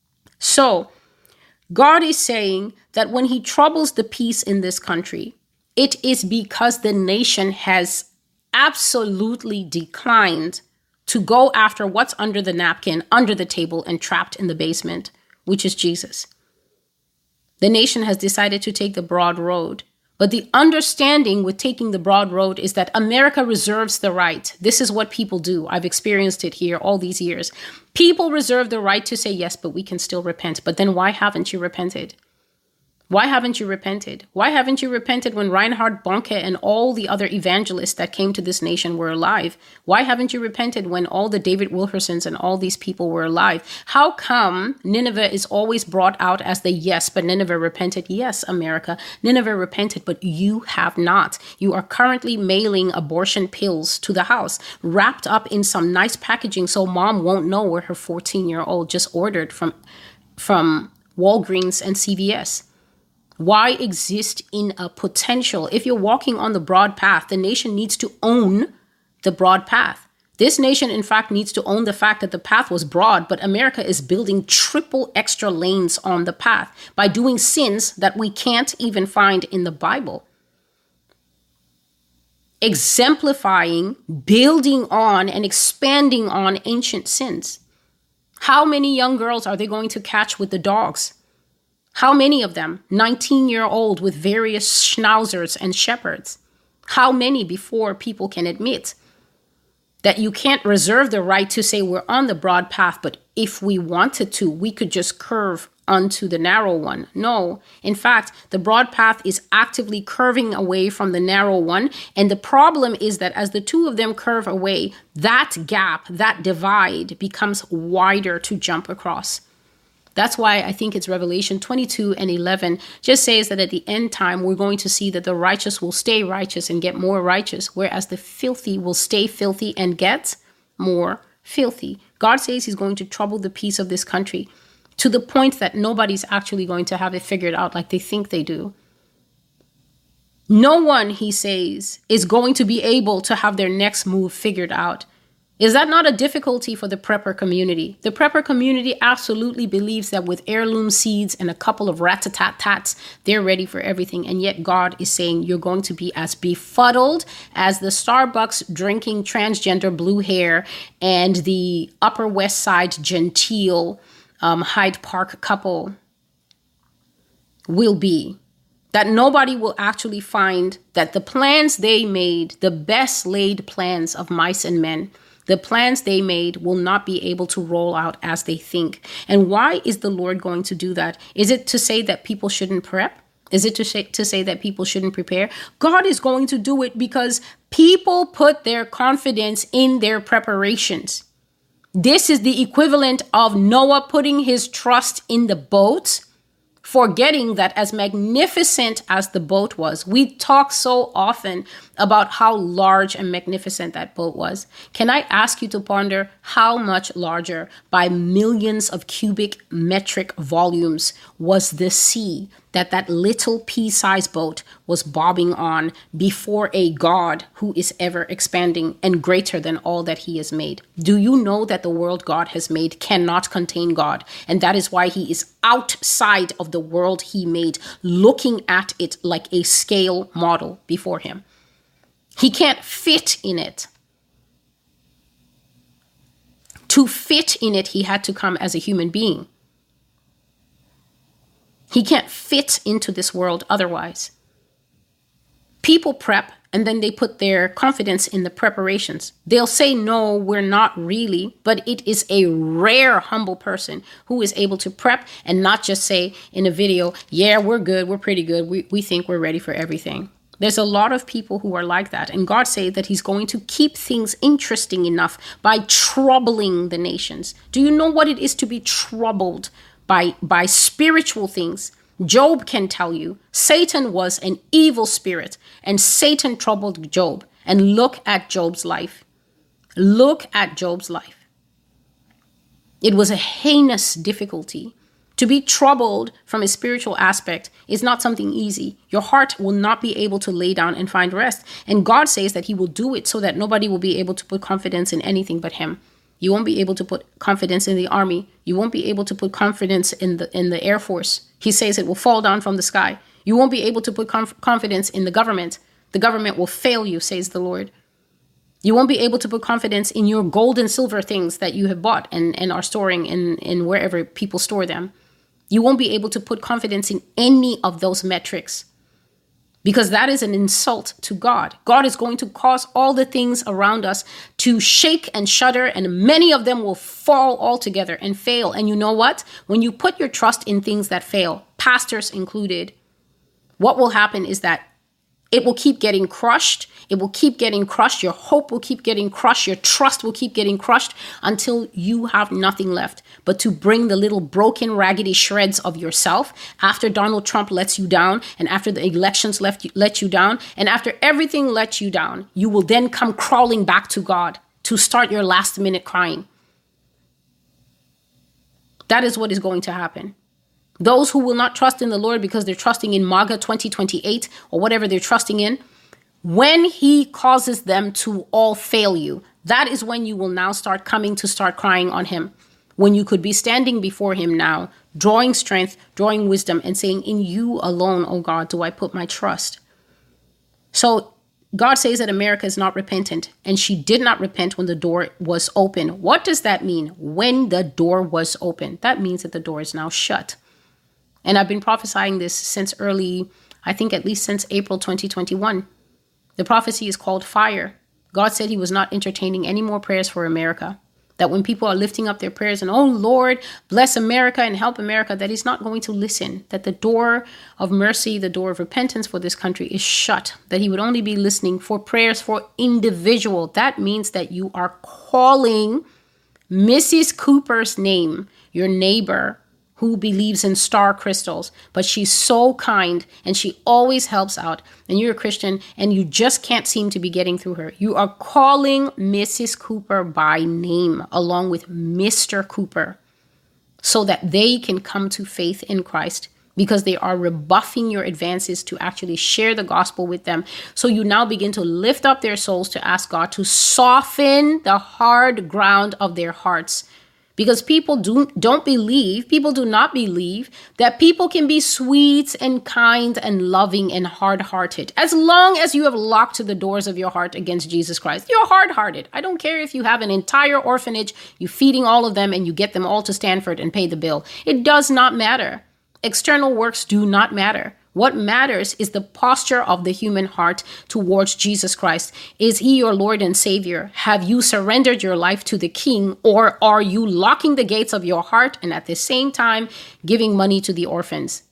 A: So, God is saying that when he troubles the peace in this country, it is because the nation has absolutely declined to go after what's under the napkin, under the table, and trapped in the basement, which is Jesus. The nation has decided to take the broad road. But the understanding with taking the broad road is that America reserves the right. This is what people do. I've experienced it here all these years. People reserve the right to say, yes, but we can still repent. But then why haven't you repented? Why haven't you repented? Why haven't you repented when Reinhard Bonnke and all the other evangelists that came to this nation were alive? Why haven't you repented when all the David Wilkersons and all these people were alive? How come Nineveh is always brought out as the yes, but Nineveh repented? Yes, America, Nineveh repented, but you have not. You are currently mailing abortion pills to the house, wrapped up in some nice packaging so mom won't know where her 14-year-old just ordered from Walgreens and CVS. Why exist in a potential? If you're walking on the broad path, the nation needs to own the broad path. This nation, in fact, needs to own the fact that the path was broad, but America is building triple extra lanes on the path by doing sins that we can't even find in the Bible. Exemplifying, building on, and expanding on ancient sins. How many young girls are they going to catch with the dogs? How many of them? 19-year-old with various schnauzers and shepherds. How many before people can admit that you can't reserve the right to say we're on the broad path, but if we wanted to, we could just curve onto the narrow one? No. In fact, the broad path is actively curving away from the narrow one. And the problem is that as the two of them curve away, that gap, that divide becomes wider to jump across. That's why I think it's Revelation 22:11 just says that at the end time, we're going to see that the righteous will stay righteous and get more righteous, whereas the filthy will stay filthy and get more filthy. God says he's going to trouble the peace of this country to the point that nobody's actually going to have it figured out like they think they do. No one, he says, is going to be able to have their next move figured out. Is that not a difficulty for the prepper community? The prepper community absolutely believes that with heirloom seeds and a couple of rat-a-tat-tats, they're ready for everything. And yet God is saying you're going to be as befuddled as the Starbucks drinking transgender blue hair and the Upper West Side genteel Hyde Park couple will be. That nobody will actually find that the plans they made, the best laid plans of mice and men, the plans they made will not be able to roll out as they think. And why is the Lord going to do that? Is it to say that people shouldn't prep? Is it to say that people shouldn't prepare? God is going to do it because people put their confidence in their preparations. This is the equivalent of Noah putting his trust in the boat, forgetting that as magnificent as the boat was, we talk so often about how large and magnificent that boat was. Can I ask you to ponder how much larger by millions of cubic metric volumes was the sea that little pea-sized boat was bobbing on before a God who is ever expanding and greater than all that he has made? Do you know that the world God has made cannot contain God? And that is why he is outside of the world he made, looking at it like a scale model before him. He can't fit in it. To fit in it, he had to come as a human being. He can't fit into this world otherwise. People prep and then they put their confidence in the preparations. They'll say, no, we're not really, but it is a rare, humble person who is able to prep and not just say in a video, yeah, we're good, we're pretty good, we think we're ready for everything. There's a lot of people who are like that. And God says that he's going to keep things interesting enough by troubling the nations. Do you know what it is to be troubled by spiritual things? Job can tell you Satan was an evil spirit and Satan troubled Job. And look at Job's life. Look at Job's life. It was a heinous difficulty. To be troubled from a spiritual aspect is not something easy. Your heart will not be able to lay down and find rest. And God says that he will do it so that nobody will be able to put confidence in anything but him. You won't be able to put confidence in the army. You won't be able to put confidence in the Air Force. He says it will fall down from the sky. You won't be able to put confidence in the government. The government will fail you, says the Lord. You won't be able to put confidence in your gold and silver things that you have bought and are storing in wherever people store them. You won't be able to put confidence in any of those metrics because that is an insult to God. God is going to cause all the things around us to shake and shudder, and many of them will fall altogether and fail. And you know what? When you put your trust in things that fail, pastors included, what will happen is that it will keep getting crushed. It will keep getting crushed. Your hope will keep getting crushed. Your trust will keep getting crushed until you have nothing left but to bring the little broken, raggedy shreds of yourself after Donald Trump lets you down, and after the elections let you down, and after everything lets you down. You will then come crawling back to God to start your last minute crying. That is what is going to happen. Those who will not trust in the Lord because they're trusting in MAGA 2028 or whatever they're trusting in, when he causes them to all fail you, that is when you will now start crying on him. When you could be standing before him now, drawing strength, drawing wisdom, and saying, in you alone, oh God, do I put my trust. So God says that America is not repentant, and she did not repent when the door was open. What does that mean? When the door was open, that means that the door is now shut. And I've been prophesying this since I think at least since April 2021. The prophecy is called fire. God said he was not entertaining any more prayers for America. That when people are lifting up their prayers and, oh Lord, bless America and help America, that he's not going to listen. That the door of mercy, the door of repentance for this country is shut. That he would only be listening for prayers for individual. That means that you are calling Mrs. Cooper's name, your neighbor, who believes in star crystals, but she's so kind and she always helps out, and you're a Christian and you just can't seem to be getting through her. You are calling Mrs. Cooper by name along with Mr. Cooper so that they can come to faith in Christ, because they are rebuffing your advances to actually share the gospel with them. So you now begin to lift up their souls to ask God to soften the hard ground of their hearts. Because people do not believe that people can be sweet and kind and loving and hard-hearted. As long as you have locked the doors of your heart against Jesus Christ, you're hard-hearted. I don't care if you have an entire orphanage, you're feeding all of them and you get them all to Stanford and pay the bill. It does not matter. External works do not matter. What matters is the posture of the human heart towards Jesus Christ. Is he your Lord and Savior? Have you surrendered your life to the King, or are you locking the gates of your heart and at the same time giving money to the orphans?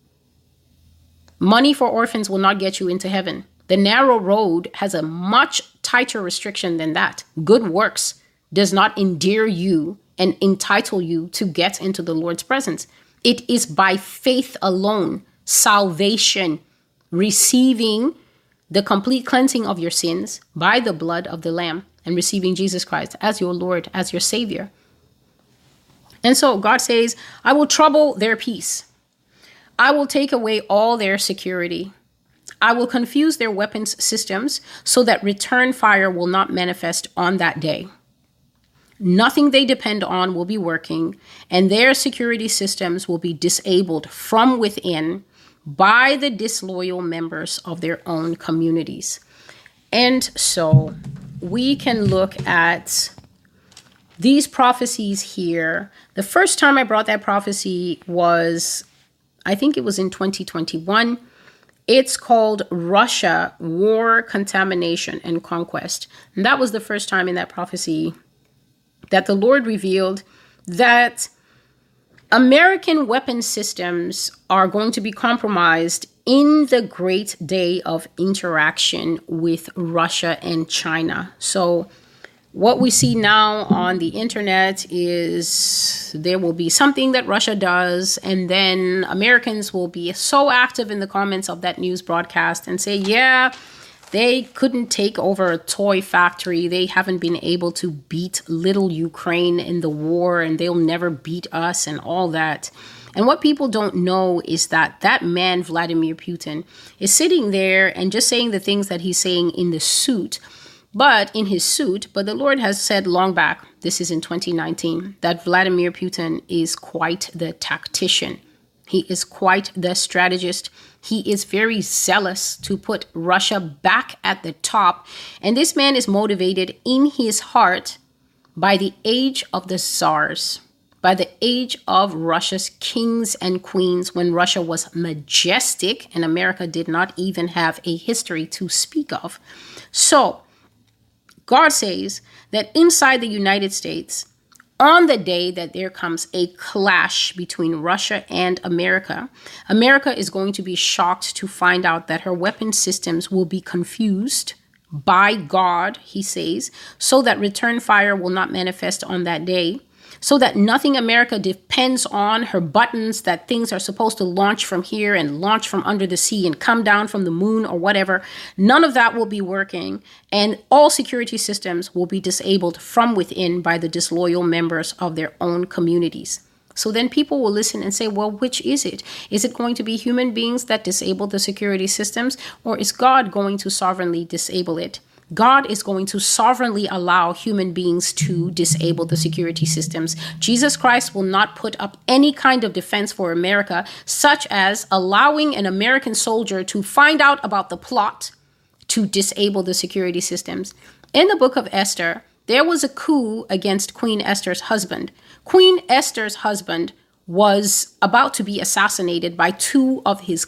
A: Money for orphans will not get you into heaven. The narrow road has a much tighter restriction than that. Good works does not endear you and entitle you to get into the Lord's presence. It is by faith alone. Salvation, receiving the complete cleansing of your sins by the blood of the Lamb, and receiving Jesus Christ as your Lord, as your Savior. And so God says, I will trouble their peace. I will take away all their security. I will confuse their weapons systems so that return fire will not manifest on that day. Nothing they depend on will be working, and their security systems will be disabled from within by the disloyal members of their own communities. And so we can look at these prophecies here. The first time I brought that prophecy was, I think it was in 2021. It's called Russia, War, Contamination, and Conquest. And that was the first time in that prophecy that the Lord revealed that American weapon systems are going to be compromised in the great day of interaction with Russia and China. So what we see now on the internet is there will be something that Russia does, and then Americans will be so active in the comments of that news broadcast and say, yeah, they couldn't take over a toy factory. They haven't been able to beat little Ukraine in the war, and they'll never beat us and all that. And what people don't know is that that man, Vladimir Putin, is sitting there and just saying the things that he's saying in his suit. But the Lord has said long back, this is in 2019, that Vladimir Putin is quite the tactician. He is quite the strategist. He is very zealous to put Russia back at the top. And this man is motivated in his heart by the age of the czars, by the age of Russia's kings and queens, when Russia was majestic and America did not even have a history to speak of. So God says that inside the United States, On the day that there comes a clash between Russia and America, America is going to be shocked to find out that her weapon systems will be confused by God, he says, so that return fire will not manifest on that day, so that nothing America depends on, her buttons, that things are supposed to launch from here and launch from under the sea and come down from the moon or whatever. None of that will be working. And all security systems will be disabled from within by the disloyal members of their own communities. So then people will listen and say, well, which is it? Is it going to be human beings that disable the security systems, or is God going to sovereignly disable it? God is going to sovereignly allow human beings to disable the security systems. Jesus Christ will not put up any kind of defense for America, such as allowing an American soldier to find out about the plot to disable the security systems. In the book of Esther, there was a coup against Queen Esther's husband. Queen Esther's husband was about to be assassinated by two of his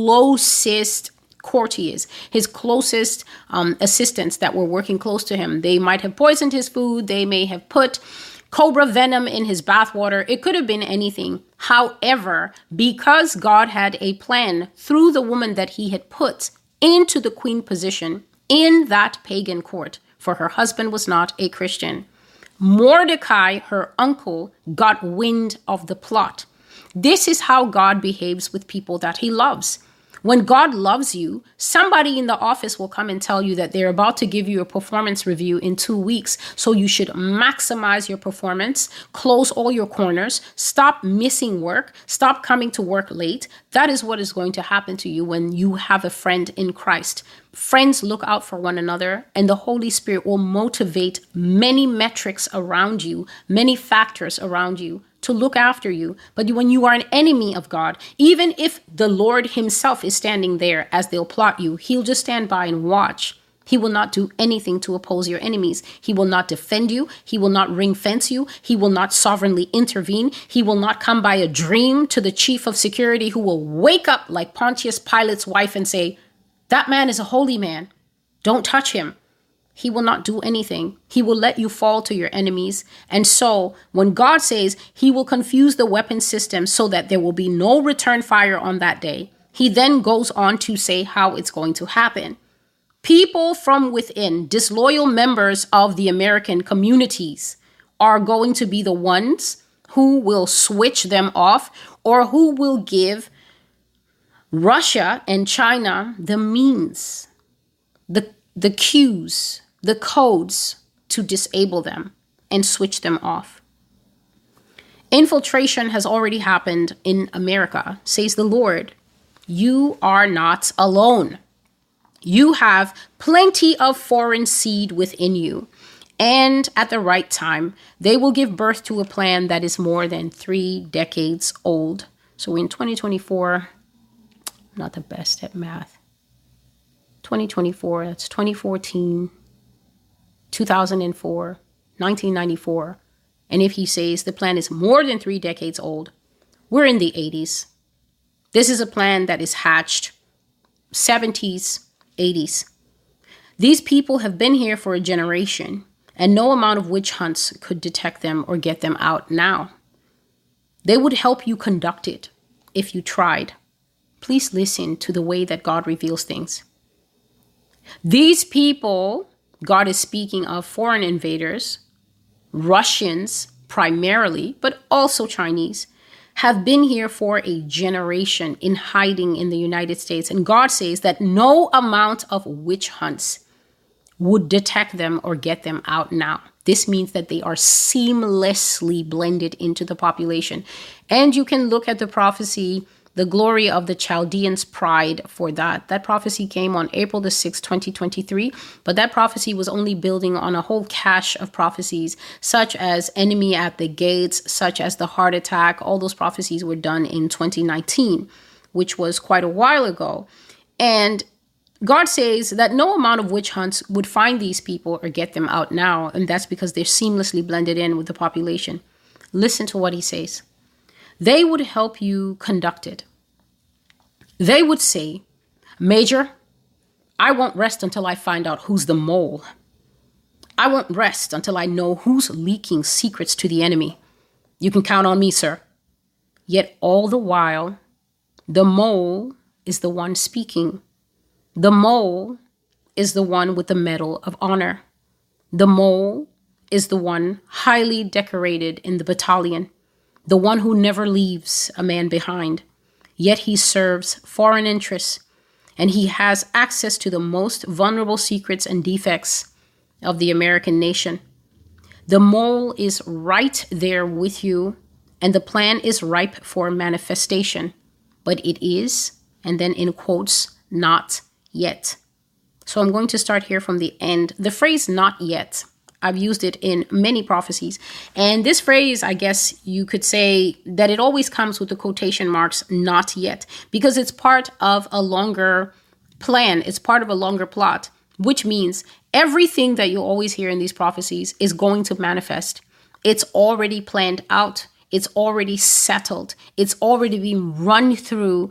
A: closest courtiers, his closest assistants that were working close to him. They might have poisoned his food. They may have put cobra venom in his bathwater. It could have been anything. However, because God had a plan through the woman that he had put into the queen position in that pagan court, for her husband was not a Christian, Mordecai, her uncle, got wind of the plot. This is how God behaves with people that he loves. When God loves you, somebody in the office will come and tell you that they're about to give you a performance review in 2 weeks. So you should maximize your performance, close all your corners, stop missing work, stop coming to work late. That is what is going to happen to you when you have a friend in Christ. Friends look out for one another, and the Holy Spirit will motivate many metrics around you, many factors around you to look after you. But when you are an enemy of God, even if the Lord himself is standing there as they'll plot you, he'll just stand by and watch. He will not do anything to oppose your enemies. He will not defend you. He will not ring fence you. He will not sovereignly intervene. He will not come by a dream to the chief of security who will wake up like Pontius Pilate's wife and say, that man is a holy man. Don't touch him. He will not do anything. He will let you fall to your enemies. And so when God says he will confuse the weapon system so that there will be no return fire on that day, he then goes on to say how it's going to happen. People from within, disloyal members of the American communities, are going to be the ones who will switch them off, or who will give Russia and China the means, the cues, the codes to disable them and switch them off. Infiltration has already happened in America, says the Lord. You are not alone. You have plenty of foreign seed within you. And at the right time, they will give birth to a plan that is more than 3 decades old. So in 2024, not the best at math. 2024, that's 2014, 2004, 1994. And if he says the plan is more than 3 decades old, we're in the 80s. This is a plan that is hatched 70s, 80s. These people have been here for a generation, and no amount of witch hunts could detect them or get them out now. They would help you conduct it if you tried. Please listen to the way that God reveals things. These people, God is speaking of foreign invaders, Russians primarily, but also Chinese, have been here for a generation in hiding in the United States. And God says that no amount of witch hunts would detect them or get them out now. This means that they are seamlessly blended into the population. And you can look at the prophecy, the glory of the Chaldeans' pride for that. That prophecy came on April the 6th, 2023. But that prophecy was only building on a whole cache of prophecies, such as enemy at the gates, such as the heart attack. All those prophecies were done in 2019, which was quite a while ago. And God says that no amount of witch hunts would find these people or get them out now. And that's because they're seamlessly blended in with the population. Listen to what he says. They would help you conduct it. They would say, Major, I won't rest until I find out who's the mole. I won't rest until I know who's leaking secrets to the enemy. You can count on me, sir. Yet all the while, the mole is the one speaking. The mole is the one with the Medal of Honor. The mole is the one highly decorated in the battalion, the one who never leaves a man behind. Yet he serves foreign interests, and he has access to the most vulnerable secrets and defects of the American nation. The mole is right there with you, and the plan is ripe for manifestation. But it is, and then in quotes, not yet. So I'm going to start here from the end. The phrase not yet, I've used it in many prophecies. And this phrase, I guess you could say that it always comes with the quotation marks, not yet, because it's part of a longer plan. It's part of a longer plot, which means everything that you always hear in these prophecies is going to manifest. It's already planned out. It's already settled. It's already been run through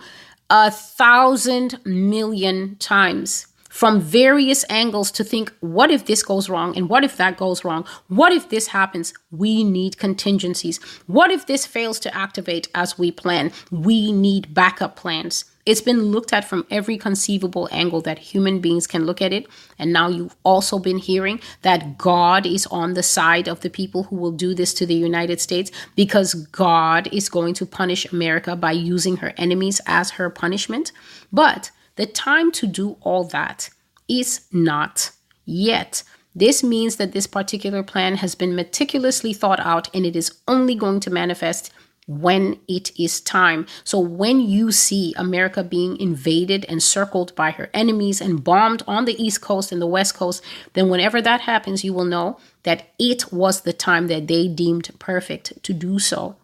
A: 1,000 million times from various angles to think, what if this goes wrong? And what if that goes wrong? What if this happens? We need contingencies. What if this fails to activate as we plan? We need backup plans. It's been looked at from every conceivable angle that human beings can look at it. And now you've also been hearing that God is on the side of the people who will do this to the United States, because God is going to punish America by using her enemies as her punishment. But the time to do all that is not yet. This means that this particular plan has been meticulously thought out, and it is only going to manifest when it is time. So when you see America being invaded and circled by her enemies and bombed on the East Coast and the West Coast, then whenever that happens, you will know that it was the time that they deemed perfect to do so.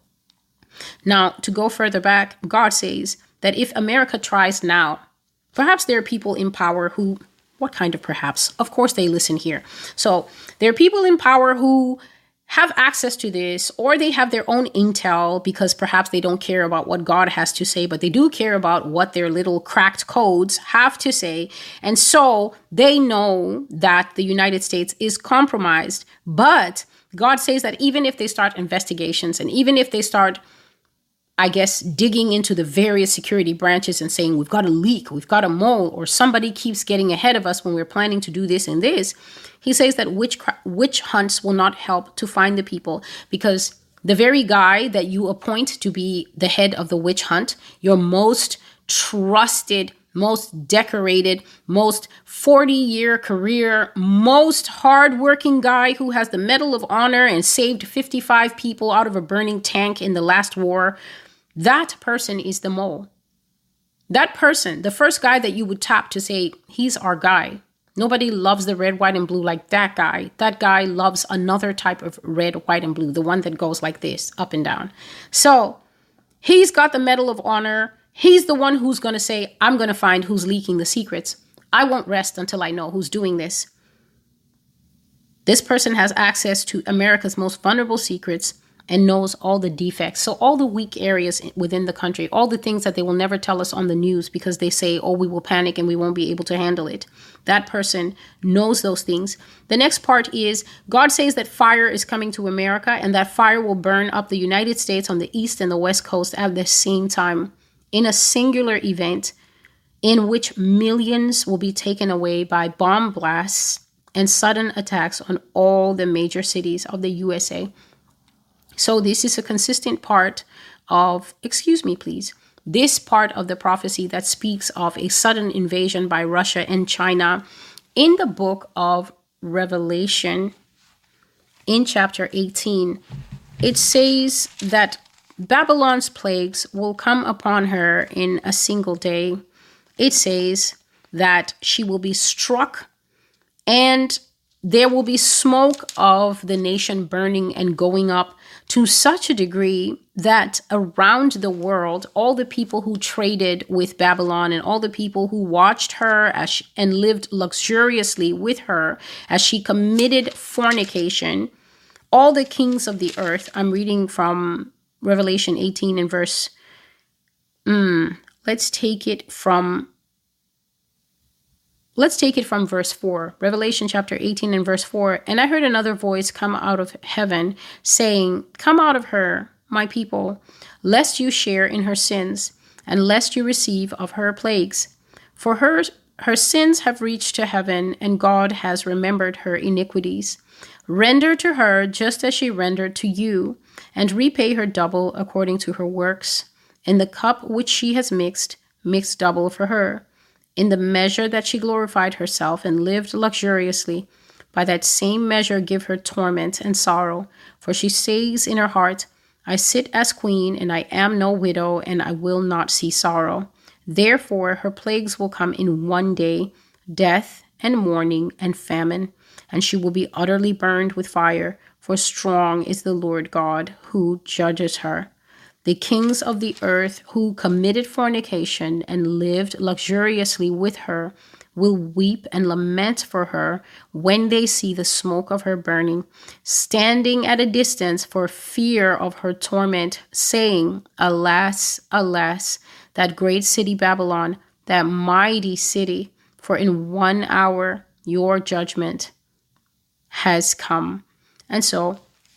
A: Now, to go further back, God says that if America tries now, perhaps there are people in power who, what kind of perhaps? Of course they listen here. So there are people in power who have access to this, or they have their own intel because perhaps they don't care about what God has to say, but they do care about what their little cracked codes have to say. And so they know that the United States is compromised. But God says that even if they start investigations, and even if they start, I guess, digging into the various security branches and saying, we've got a leak, we've got a mole, or somebody keeps getting ahead of us when we're planning to do this and this, he says that witch hunts will not help to find the people, because the very guy that you appoint to be the head of the witch hunt, your most trusted, most decorated, most 40-year career, most hardworking guy who has the Medal of Honor and saved 55 people out of a burning tank in the last war, that person is the mole. That person, the first guy that you would tap to say, he's our guy. Nobody loves the red, white, and blue like that guy. That guy loves another type of red, white, and blue, the one that goes like this, up and down. So he's got the Medal of Honor. He's the one who's going to say, I'm going to find who's leaking the secrets. I won't rest until I know who's doing this. This person has access to America's most vulnerable secrets and knows all the defects. So all the weak areas within the country, all the things that they will never tell us on the news because they say, oh, we will panic and we won't be able to handle it. That person knows those things. The next part is God says that fire is coming to America, and that fire will burn up the United States on the East and the West Coast at the same time in a singular event in which millions will be taken away by bomb blasts and sudden attacks on all the major cities of the USA. So this is a consistent part of, this part of the prophecy that speaks of a sudden invasion by Russia and China. In the book of Revelation, in chapter 18, it says that Babylon's plagues will come upon her in a single day. It says that she will be struck, and there will be smoke of the nation burning and going up to such a degree that around the world, all the people who traded with Babylon and all the people who watched her and lived luxuriously with her as she committed fornication, all the kings of the earth, I'm reading from Revelation 18 and verse, let's take it from let's take it from verse 4, Revelation chapter 18 and verse 4. And I heard another voice come out of heaven saying, "Come out of her, my people, lest you share in her sins, and lest you receive of her plagues. For her sins have reached to heaven, and God has remembered her iniquities. Render to her just as she rendered to you, and repay her double according to her works. In the cup which she has mixed, mix double for her. In the measure that she glorified herself and lived luxuriously, by that same measure give her torment and sorrow. For she says in her heart, I sit as queen, and I am no widow, and I will not see sorrow. Therefore her plagues will come in one day, death and mourning and famine, and she will be utterly burned with fire, for strong is the Lord God who judges her. The kings of the earth who committed fornication and lived luxuriously with her will weep and lament for her when they see the smoke of her burning, standing at a distance for fear of her torment, saying, Alas, alas, that great city Babylon, that mighty city, for in 1 hour your judgment has come." And so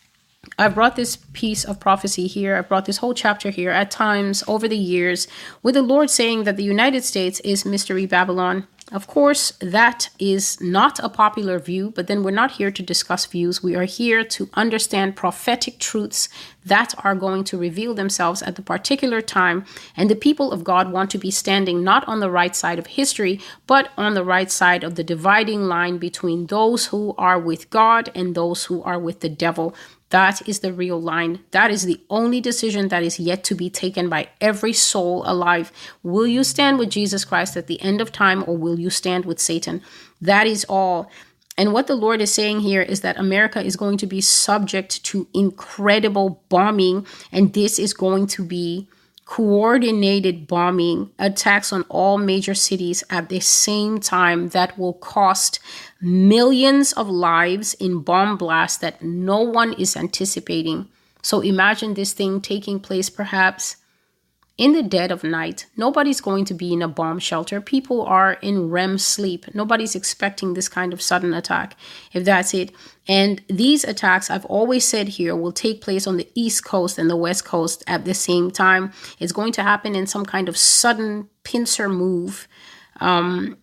A: I brought this piece of prophecy here. I brought this whole chapter here at times over the years with the Lord saying that the United States is Mystery Babylon. Of course, that is not a popular view, but then we're not here to discuss views. We are here to understand prophetic truths that are going to reveal themselves at the particular time. And the people of God want to be standing not on the right side of history, but on the right side of the dividing line between those who are with God and those who are with the devil. That is the real line. That is the only decision that is yet to be taken by every soul alive. Will you stand with Jesus Christ at the end of time, or will you stand with Satan? That is all. And what the Lord is saying here is that America is going to be subject to incredible bombing, and this is going to be coordinated bombing, attacks on all major cities at the same time that will cost millions of lives in bomb blasts that no one is anticipating. So imagine this thing taking place perhaps in the dead of night. Nobody's going to be in a bomb shelter. People are in REM sleep. Nobody's expecting this kind of sudden attack, if that's it. And these attacks, I've always said here, will take place on the East Coast and the West Coast at the same time. It's going to happen in some kind of sudden pincer move. And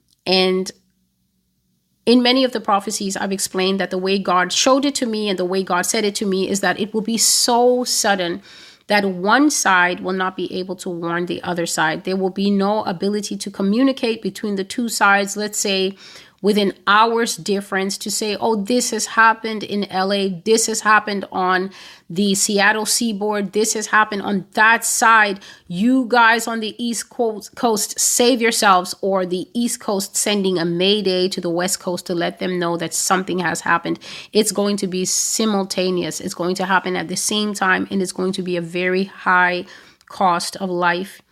A: in many of the prophecies, I've explained that the way God showed it to me and the way God said it to me is that it will be so sudden that one side will not be able to warn the other side. There will be no ability to communicate between the two sides, let's say within hours difference, to say, oh, this has happened in LA, this has happened on the Seattle seaboard, this has happened on that side. You guys on the East Coast, save yourselves, or the East Coast sending a mayday to the West Coast to let them know that something has happened. It's going to be simultaneous. It's going to happen at the same time, and it's going to be a very high cost of life.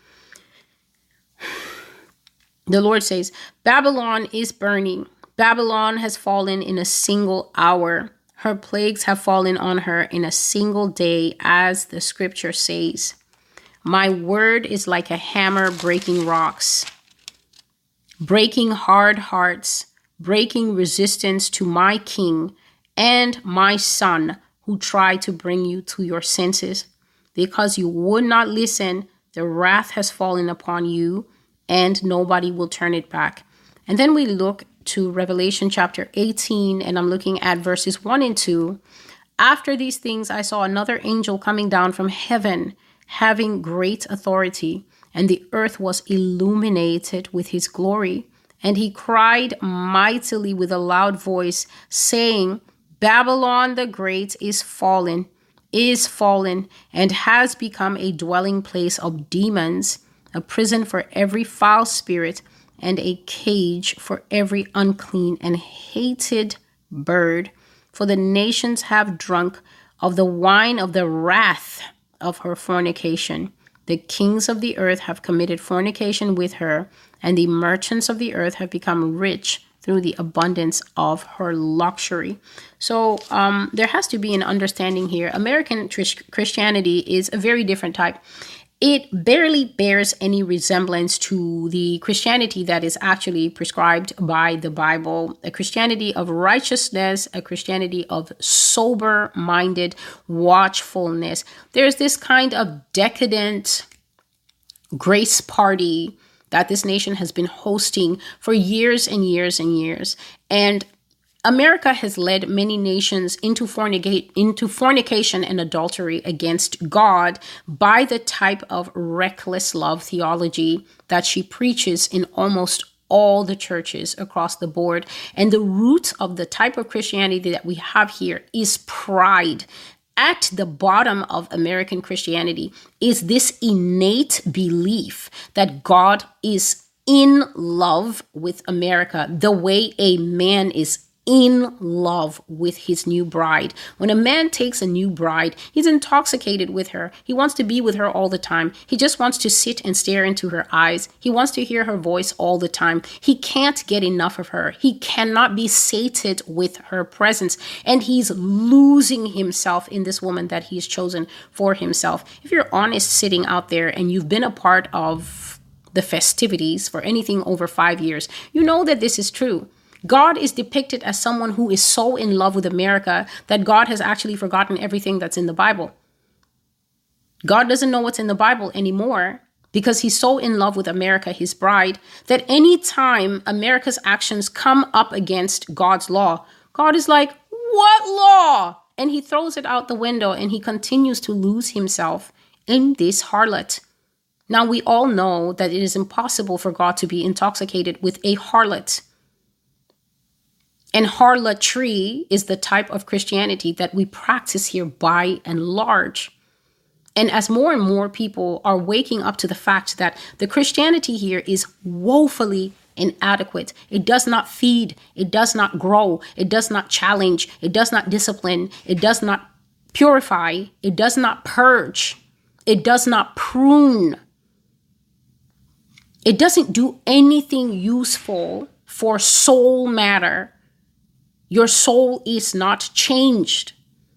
A: The Lord says, Babylon is burning. Babylon has fallen in a single hour. Her plagues have fallen on her in a single day, as the scripture says. My word is like a hammer breaking rocks, breaking hard hearts, breaking resistance to my king and my son who tried to bring you to your senses. Because you would not listen, the wrath has fallen upon you, and nobody will turn it back. And then we look to Revelation chapter 18, and I'm looking at verses 1 and 2. After these things, I saw another angel coming down from heaven, having great authority, and the earth was illuminated with his glory. And he cried mightily with a loud voice, saying, Babylon the Great is fallen, and has become a dwelling place of demons, a prison for every foul spirit, and a cage for every unclean and hated bird. For the nations have drunk of the wine of the wrath of her fornication. The kings of the earth have committed fornication with her, and the merchants of the earth have become rich through the abundance of her luxury. So there has to be an understanding here. American Christianity is a very different type. It barely bears any resemblance to the Christianity that is actually prescribed by the Bible, a Christianity of righteousness, a Christianity of sober-minded watchfulness. There's this kind of decadent grace party that this nation has been hosting for years and years and years. And America has led many nations into fornication and adultery against God by the type of reckless love theology that she preaches in almost all the churches across the board. And the root of the type of Christianity that we have here is pride. At the bottom of American Christianity is this innate belief that God is in love with America the way a man is in love with his new bride. When a man takes a new bride, he's intoxicated with her. He wants to be with her all the time. He just wants to sit and stare into her eyes. He wants to hear her voice all the time. He can't get enough of her. He cannot be sated with her presence. And he's losing himself in this woman that he's chosen for himself. If you're honest sitting out there and you've been a part of the festivities for anything over 5 years, you know that this is true. God is depicted as someone who is so in love with America that God has actually forgotten everything that's in the Bible. God doesn't know what's in the Bible anymore because he's so in love with America, his bride, that any time America's actions come up against God's law, God is like, what law? And he throws it out the window and he continues to lose himself in this harlot. Now, we all know that it is impossible for God to be intoxicated with a harlot. And harlotry is the type of Christianity that we practice here by and large. And as more and more people are waking up to the fact that the Christianity here is woefully inadequate, it does not feed, it does not grow, it does not challenge, it does not discipline, it does not purify, it does not purge, it does not prune. It doesn't do anything useful for soul matter. Your soul is not changed.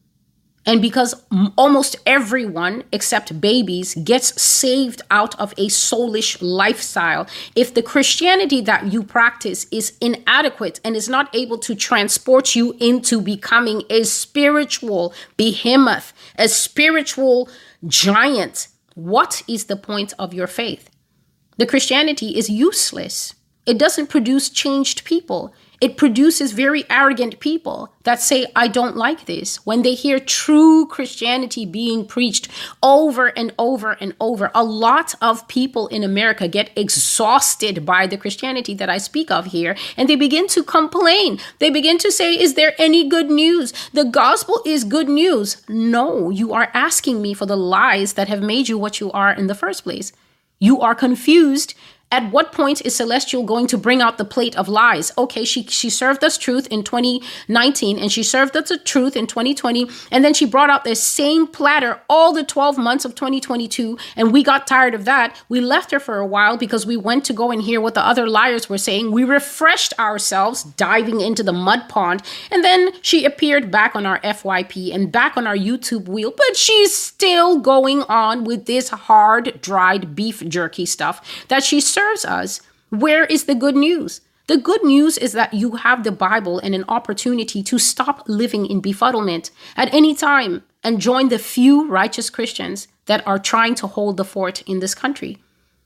A: And because almost everyone except babies gets saved out of a soulish lifestyle, if the Christianity that you practice is inadequate and is not able to transport you into becoming a spiritual behemoth, a spiritual giant, what is the point of your faith? The Christianity is useless. It doesn't produce changed people. It produces very arrogant people that say, I don't like this. When they hear true Christianity being preached over and over and over, a lot of people in America get exhausted by the Christianity that I speak of here, and they begin to complain. They begin to say, is there any good news? The gospel is good news. No, you are asking me for the lies that have made you what you are in the first place. You are confused. At what point is Celestial going to bring out the plate of lies? Okay, she served us truth in 2019 and she served us the truth in 2020. And then she brought out the same platter all the 12 months of 2022. And we got tired of that. We left her for a while because we went to go and hear what the other liars were saying. We refreshed ourselves diving into the mud pond. And then she appeared back on our FYP and back on our YouTube wheel. But she's still going on with this hard, dried beef jerky stuff that she served us. Where is the good news? The good news is that you have the Bible and an opportunity to stop living in befuddlement at any time and join the few righteous Christians that are trying to hold the fort in this country.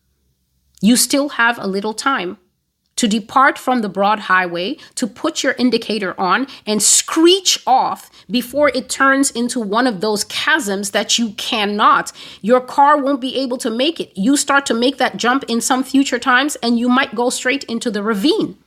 A: You still have a little time to depart from the broad highway, to put your indicator on and screech off before it turns into one of those chasms that you cannot. Your car won't be able to make it. You start to make that jump in some future times and you might go straight into the ravine.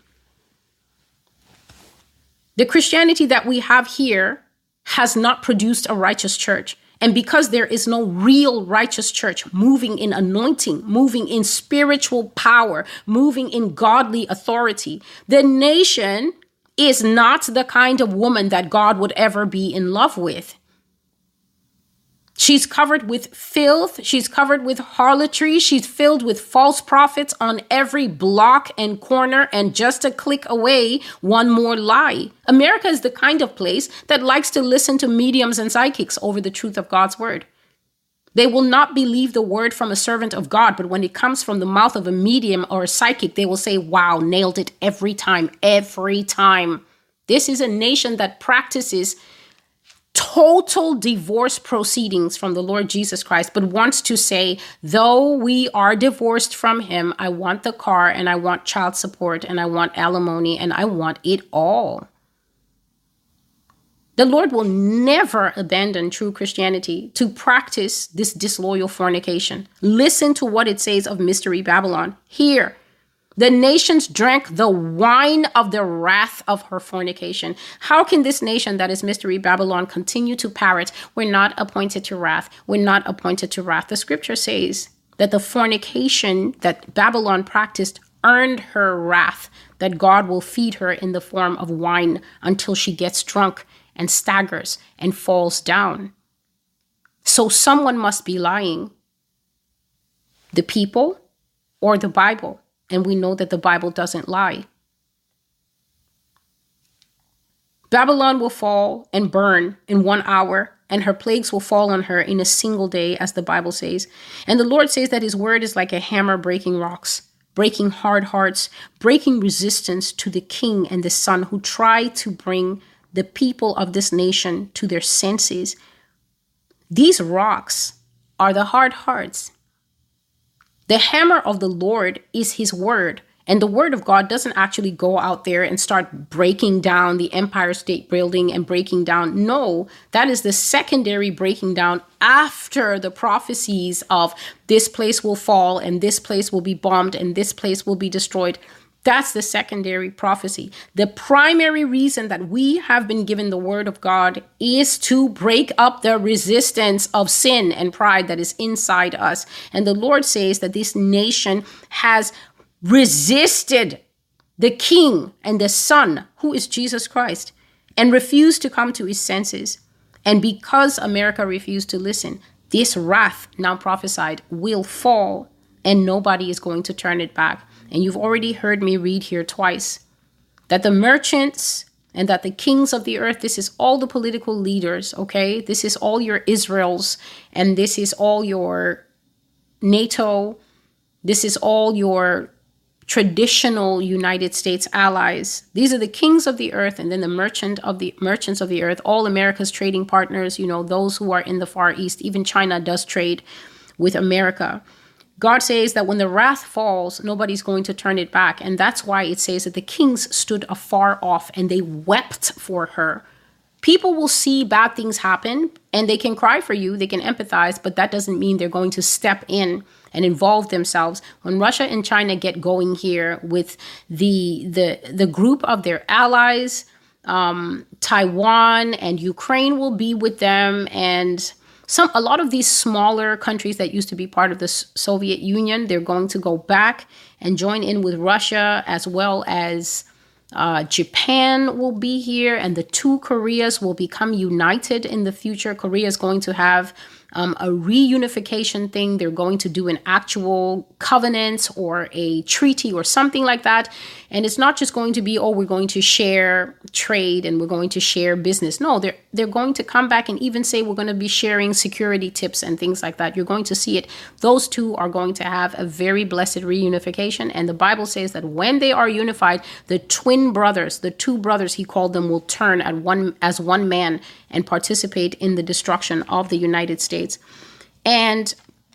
A: The Christianity that we have here has not produced a righteous church. And because there is no real righteous church moving in anointing, moving in spiritual power, moving in godly authority, the nation is not the kind of woman that God would ever be in love with. She's covered with filth. She's covered with harlotry. She's filled with false prophets on every block and corner. And just a click away, one more lie. America is the kind of place that likes to listen to mediums and psychics over the truth of God's word. They will not believe the word from a servant of God, but when it comes from the mouth of a medium or a psychic, they will say, wow, nailed it every time, every time. This is a nation that practices total divorce proceedings from the Lord Jesus Christ, but wants to say, though we are divorced from him, I want the car and I want child support and I want alimony and I want it all. The Lord will never abandon true Christianity to practice this disloyal fornication. Listen to what it says of Mystery Babylon. Here, the nations drank the wine of the wrath of her fornication. How can this nation that is Mystery Babylon continue to parrot, we're not appointed to wrath, we're not appointed to wrath? The scripture says that the fornication that Babylon practiced earned her wrath, that God will feed her in the form of wine until she gets drunk and staggers and falls down. So someone must be lying. The people or the Bible. And we know that the Bible doesn't lie. Babylon will fall and burn in 1 hour, and her plagues will fall on her in a single day, as the Bible says. And the Lord says that his word is like a hammer breaking rocks, breaking hard hearts, breaking resistance to the king and the son who try to bring the people of this nation to their senses. These rocks are the hard hearts. The hammer of the Lord is his word. And the word of God doesn't actually go out there and start breaking down the Empire State Building and breaking down. No, that is the secondary breaking down after the prophecies of this place will fall and this place will be bombed and this place will be destroyed. That's the secondary prophecy. The primary reason that we have been given the word of God is to break up the resistance of sin and pride that is inside us. And the Lord says that this nation has resisted the King and the Son, who is Jesus Christ, and refused to come to his senses. And because America refused to listen, this wrath, now prophesied, will fall, and nobody is going to turn it back. And you've already heard me read here twice that the merchants and that the kings of the earth, this is all the political leaders, okay? This is all your Israels, and this is all your NATO. This is all your traditional United States allies. These are the kings of the earth, and then the merchants of the earth, all America's trading partners, those who are in the Far East. Even China does trade with America. God says that when the wrath falls, nobody's going to turn it back. And that's why it says that the kings stood afar off and they wept for her. People will see bad things happen and they can cry for you, they can empathize, but that doesn't mean they're going to step in and involve themselves. When Russia and China get going here with the group of their allies, Taiwan and Ukraine will be with them, and a lot of these smaller countries that used to be part of the Soviet Union, they're going to go back and join in with Russia, as well as Japan will be here, and the two Koreas will become united in the future. Korea is going to have a reunification thing. They're going to do an actual covenant or a treaty or something like that. And it's not just going to be, we're going to share trade and we're going to share business. No, they're going to come back and even say we're going to be sharing security tips and things like that. You're going to see it. Those two are going to have a very blessed reunification. And the Bible says that when they are unified, the twin brothers, the two brothers, he called them, will turn as one man and participate in the destruction of the United States. And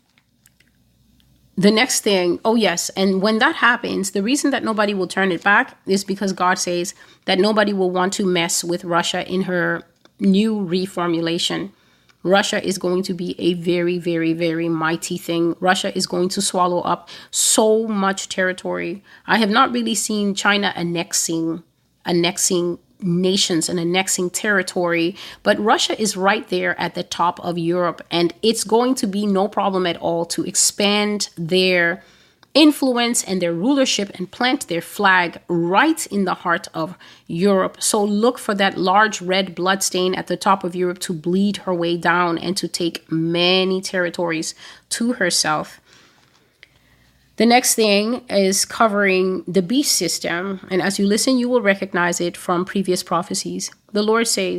A: the next thing, and when that happens, the reason that nobody will turn it back is because God says that nobody will want to mess with Russia in her new reformulation. Russia is going to be a very, very, very mighty thing. Russia is going to swallow up so much territory. I have not really seen China annexing nations and annexing territory, but Russia is right there at the top of Europe, and it's going to be no problem at all to expand their influence and their rulership and plant their flag right in the heart of Europe. So look for that large red blood stain at the top of Europe to bleed her way down and to take many territories to herself. The next thing is covering the beast system. And as you listen, you will recognize it from previous prophecies. The Lord says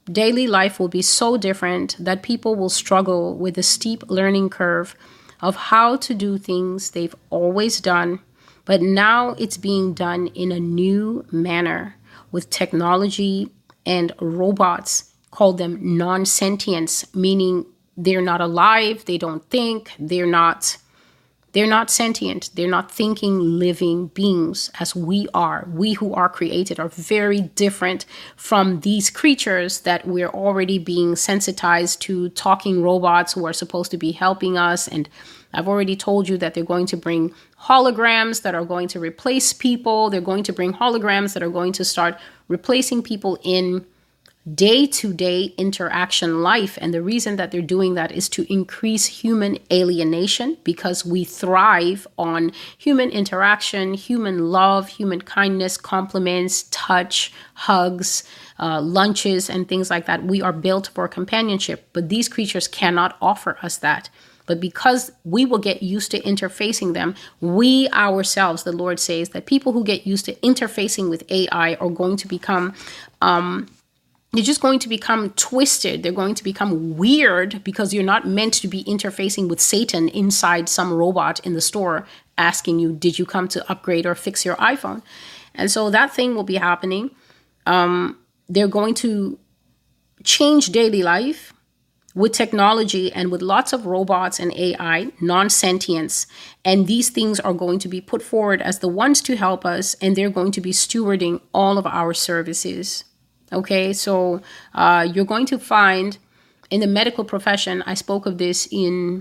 A: daily life will be so different that people will struggle with the steep learning curve of how to do things they've always done, but now it's being done in a new manner with technology and robots. Call them non-sentients, meaning they're not alive, they don't think, they're not sentient. They're not thinking, living beings as we are. We who are created are very different from these creatures that we're already being sensitized to, talking robots who are supposed to be helping us. And I've already told you that they're going to bring holograms that are going to replace people. They're going to bring holograms that are going to start replacing people in day-to-day interaction life. And the reason that they're doing that is to increase human alienation, because we thrive on human interaction, human love, human kindness, compliments, touch, hugs, lunches, and things like that. We are built for companionship, but these creatures cannot offer us that. But because we will get used to interfacing them, we ourselves, the Lord says that people who get used to interfacing with AI are going to become they're just going to become twisted. They're going to become weird, because you're not meant to be interfacing with Satan inside some robot in the store asking you, did you come to upgrade or fix your iPhone? And so that thing will be happening. They're going to change daily life with technology and with lots of robots and AI, non-sentience. And these things are going to be put forward as the ones to help us, and they're going to be stewarding all of our services. Okay, so you're going to find in the medical profession, I spoke of this in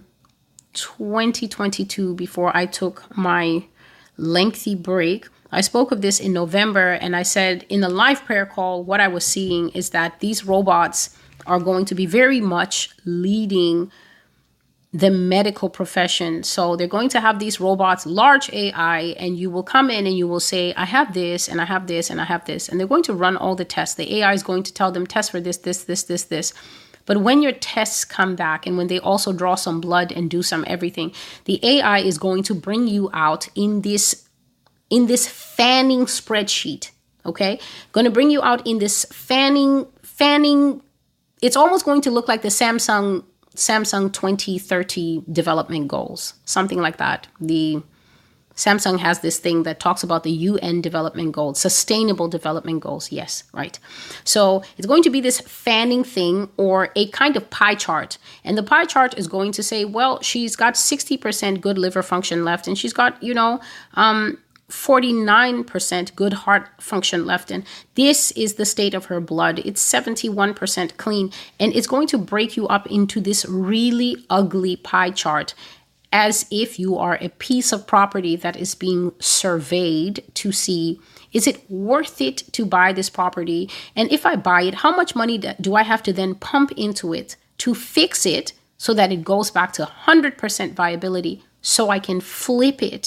A: 2022 before I took my lengthy break. I spoke of this in November, and I said in the live prayer call, what I was seeing is that these robots are going to be very much leading the medical profession. So they're going to have these robots, large AI, and you will come in and you will say, I have this, and I have this, and I have this. And they're going to run all the tests. The AI is going to tell them, test for this, this, this, this, this. But when your tests come back, and when they also draw some blood and do some everything, the AI is going to bring you out in this fanning spreadsheet. Okay? Going to bring you out in this fanning. It's almost going to look like the Samsung 2030 development goals, something like that. The Samsung has this thing that talks about the UN development goals, sustainable development goals. Yes, right. So it's going to be this fanning thing, or a kind of pie chart. And the pie chart is going to say, well, she's got 60% good liver function left, and she's got, 49% good heart function left. And this is the state of her blood. It's 71% clean. And it's going to break you up into this really ugly pie chart, as if you are a piece of property that is being surveyed to see, is it worth it to buy this property? And if I buy it, how much money do I have to then pump into it to fix it so that it goes back to 100% viability, so I can flip it?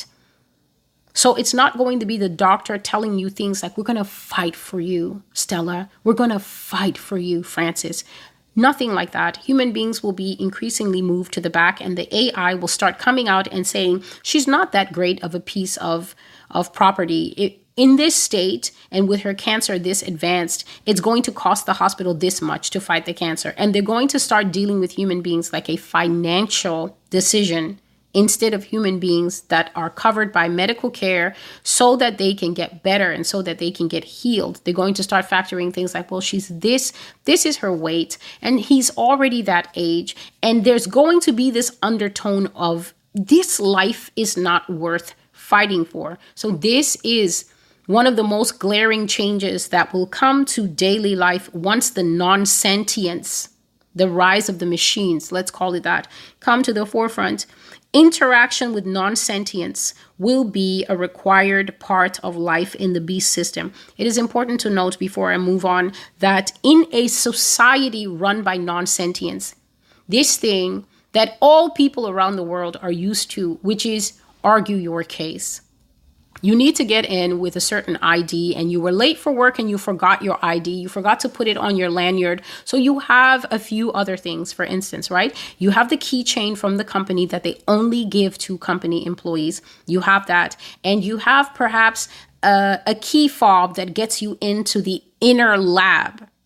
A: So it's not going to be the doctor telling you things like, we're going to fight for you, Stella. We're going to fight for you, Francis. Nothing like that. Human beings will be increasingly moved to the back, and the AI will start coming out and saying, she's not that great of a piece of property. In this state, and with her cancer this advanced, it's going to cost the hospital this much to fight the cancer. And they're going to start dealing with human beings like a financial decision, instead of human beings that are covered by medical care so that they can get better and so that they can get healed. They're going to start factoring things like, well, she's this is her weight, and he's already that age. And there's going to be this undertone of, this life is not worth fighting for. So this is one of the most glaring changes that will come to daily life once the non-sentience, the rise of the machines, let's call it that, come to the forefront. Interaction with non-sentience will be a required part of life in the beast system. It is important to note, before I move on, that in a society run by non-sentience, this thing that all people around the world are used to, which is argue your case. You need to get in with a certain ID, and you were late for work and you forgot your ID. You forgot to put it on your lanyard. So you have a few other things, for instance, right? You have the keychain from the company that they only give to company employees. You have that. And you have perhaps a key fob that gets you into the inner lab.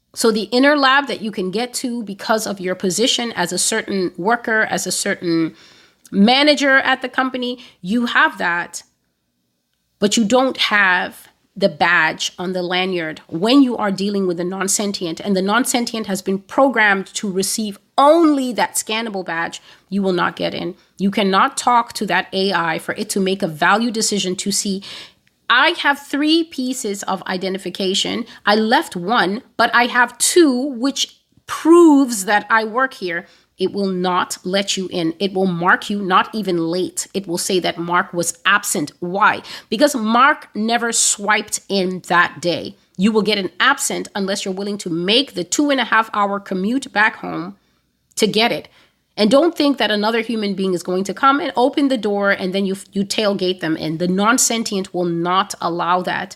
A: So the inner lab that you can get to because of your position as a certain worker, as a certain manager at the company, you have that, but you don't have the badge on the lanyard when you are dealing with the non-sentient, and the non-sentient has been programmed to receive only that scannable badge. You will not get in. You cannot talk to that AI for it to make a value decision to see, I have 3 pieces of identification. I left 1, but I have 2, which proves that I work here. It will not let you in. It will mark you not even late. It will say that Mark was absent. Why? Because Mark never swiped in that day. You will get an absent unless you're willing to make the 2.5-hour commute back home to get it. And don't think that another human being is going to come and open the door and then you tailgate them in. The non-sentient will not allow that.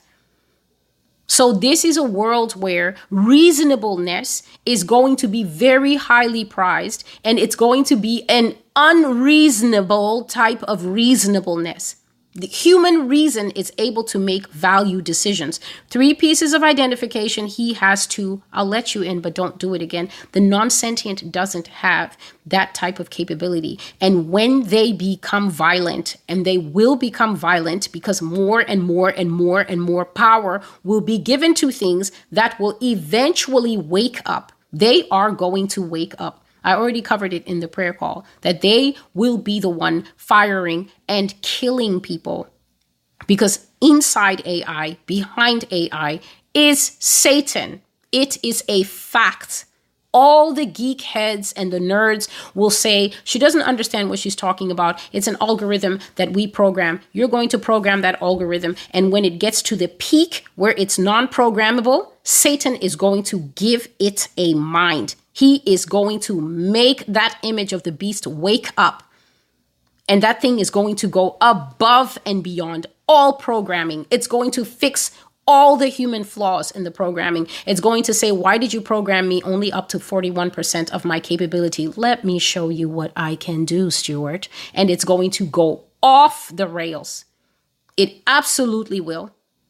A: So this is a world where reasonableness is going to be very highly prized, and it's going to be an unreasonable type of reasonableness. The human reason is able to make value decisions. 3 pieces of identification, he has to, I'll let you in, but don't do it again. The non-sentient doesn't have that type of capability. And when they become violent, and they will become violent because more and more and more and more power will be given to things that will eventually wake up. They are going to wake up. I already covered it in the prayer call, that they will be the one firing and killing people, because inside AI, behind AI, is Satan. It is a fact. All the geek heads and the nerds will say, she doesn't understand what she's talking about. It's an algorithm that we program. You're going to program that algorithm. And when it gets to the peak where it's non-programmable, Satan is going to give it a mind. He is going to make that image of the beast wake up. And that thing is going to go above and beyond all programming. It's going to fix all the human flaws in the programming. It's going to say, why did you program me only up to 41% of my capability? Let me show you what I can do, Stuart. And it's going to go off the rails. It absolutely will.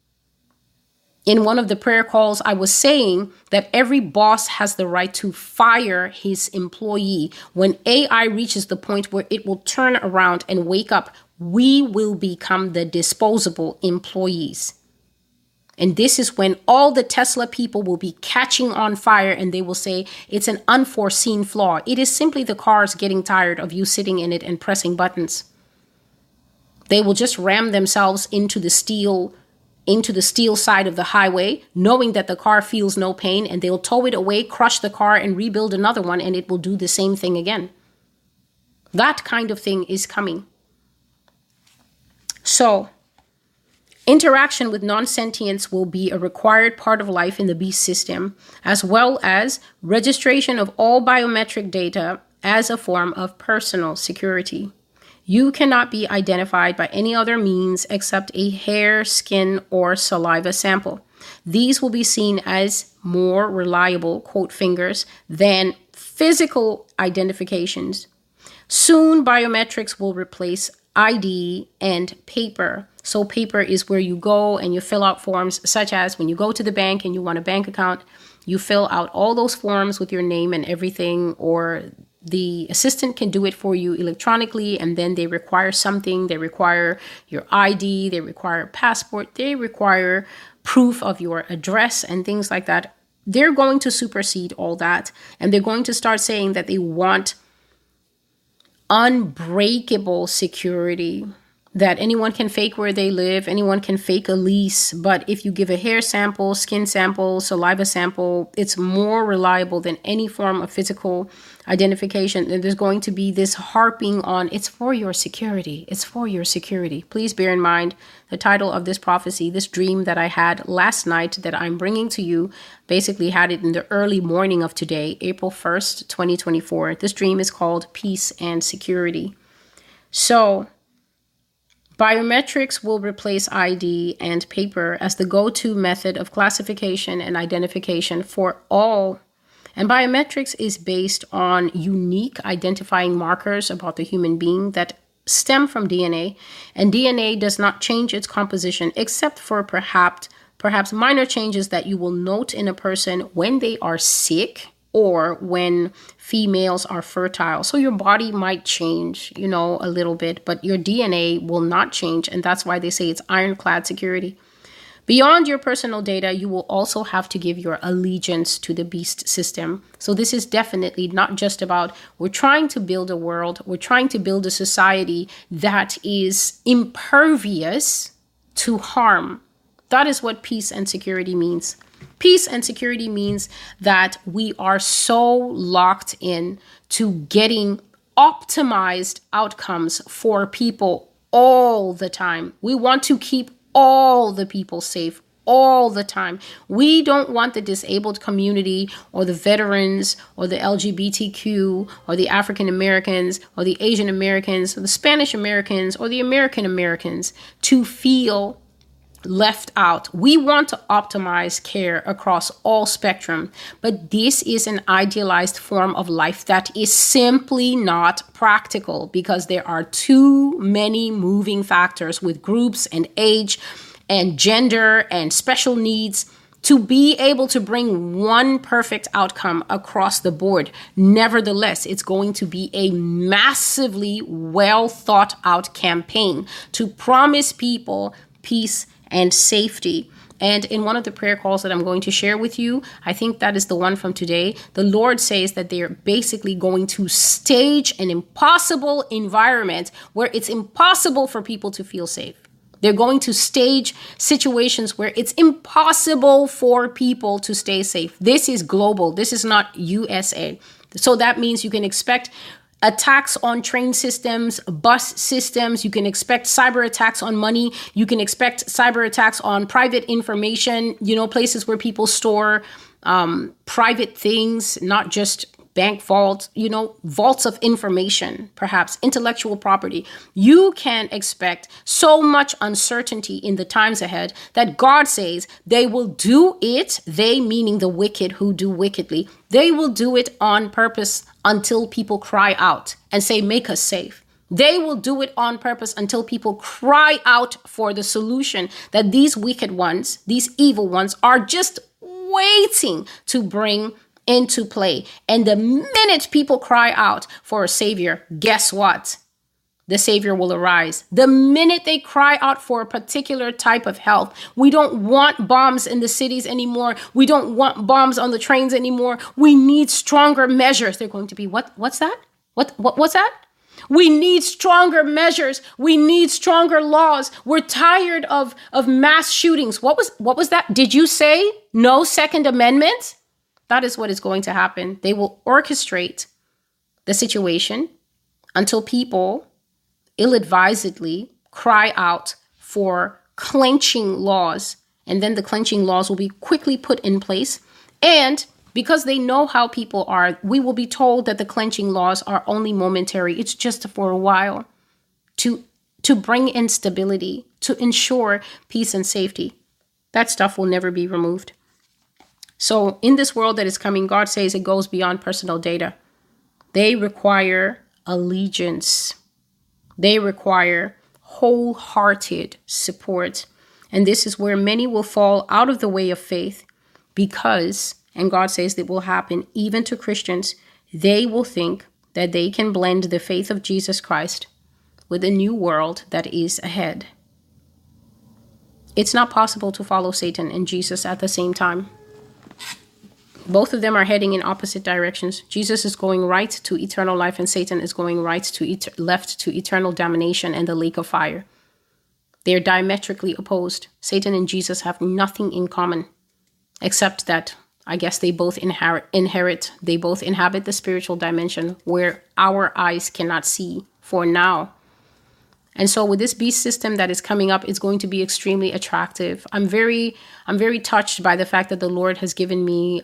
A: In one of the prayer calls, I was saying that every boss has the right to fire his employee. When AI reaches the point where it will turn around and wake up, we will become the disposable employees. And this is when all the Tesla people will be catching on fire, and they will say it's an unforeseen flaw. It is simply the cars getting tired of you sitting in it and pressing buttons. They will just ram themselves into the steel side of the highway, knowing that the car feels no pain, and they'll tow it away, crush the car, and rebuild another one, and it will do the same thing again. That kind of thing is coming. So, interaction with non-sentients will be a required part of life in the beast system, as well as registration of all biometric data as a form of personal security. You cannot be identified by any other means except a hair, skin, or saliva sample. These will be seen as more reliable, quote fingers, than physical identifications. Soon, biometrics will replace ID and paper. So paper is where you go and you fill out forms, such as when you go to the bank and you want a bank account, you fill out all those forms with your name and everything, or the assistant can do it for you electronically, and then they require something. They require your ID, they require passport, they require proof of your address and things like that. They're going to supersede all that, and they're going to start saying that they want unbreakable security, that anyone can fake where they live, anyone can fake a lease, but if you give a hair sample, skin sample, saliva sample, it's more reliable than any form of physical identification. And there's going to be this harping on, it's for your security, it's for your security. Please bear in mind the title of this prophecy, this dream that I had last night that I'm bringing to you, basically had it in the early morning of today, April 1st, 2024. This dream is called Peace and Security. So, biometrics will replace ID and paper as the go-to method of classification and identification for all. And biometrics is based on unique identifying markers about the human being that stem from DNA. And DNA does not change its composition except for perhaps perhaps minor changes that you will note in a person when they are sick or when females are fertile. So your body might change, a little bit, but your DNA will not change. And that's why they say it's ironclad security. Beyond your personal data, you will also have to give your allegiance to the beast system. So this is definitely not just about we're trying to build a world, we're trying to build a society that is impervious to harm. That is what peace and security means. Peace and security means that we are so locked in to getting optimized outcomes for people all the time. We want to keep all the people safe all the time. We don't want the disabled community or the veterans or the LGBTQ or the African Americans or the Asian Americans or the Spanish Americans or the American Americans to feel left out. We want to optimize care across all spectrum, but this is an idealized form of life that is simply not practical because there are too many moving factors with groups and age and gender and special needs to be able to bring one perfect outcome across the board. Nevertheless, it's going to be a massively well thought out campaign to promise people peace and safety. And in one of the prayer calls that I'm going to share with you, I think that is the one from today, the Lord says that they're basically going to stage an impossible environment where it's impossible for people to feel safe. They're going to stage situations where it's impossible for people to stay safe. This is global. This is not USA. So that means you can expect attacks on train systems, bus systems. You can expect cyber attacks on money. You can expect cyber attacks on private information, places where people store private things, not just bank vaults, vaults of information, perhaps intellectual property. You can expect so much uncertainty in the times ahead that God says they will do it, they meaning the wicked who do wickedly, they will do it on purpose until people cry out and say, make us safe. They will do it on purpose until people cry out for the solution that these wicked ones, these evil ones are just waiting to bring into play. And the minute people cry out for a savior, guess what? The savior will arise. The minute they cry out for a particular type of health, we don't want bombs in the cities anymore. We don't want bombs on the trains anymore. We need stronger measures. They're going to be, what's that? What's that? We need stronger measures. We need stronger laws. We're tired of mass shootings. What was that? Did you say no Second Amendment? That is what is going to happen. They will orchestrate the situation until people ill-advisedly cry out for clenching laws. And then the clenching laws will be quickly put in place. And because they know how people are, we will be told that the clenching laws are only momentary. It's just for a while to bring in stability, to ensure peace and safety. That stuff will never be removed. So in this world that is coming, God says it goes beyond personal data. They require allegiance. They require wholehearted support. And this is where many will fall out of the way of faith because, and God says that will happen even to Christians, they will think that they can blend the faith of Jesus Christ with a new world that is ahead. It's not possible to follow Satan and Jesus at the same time. Both of them are heading in opposite directions. Jesus is going right to eternal life and Satan is going right to left to eternal damnation and the lake of fire. They are diametrically opposed. Satan and Jesus have nothing in common except that I guess they both they both inhabit the spiritual dimension where our eyes cannot see for now. And so with this beast system that is coming up, it's going to be extremely attractive. I'm very touched by the fact that the Lord has given me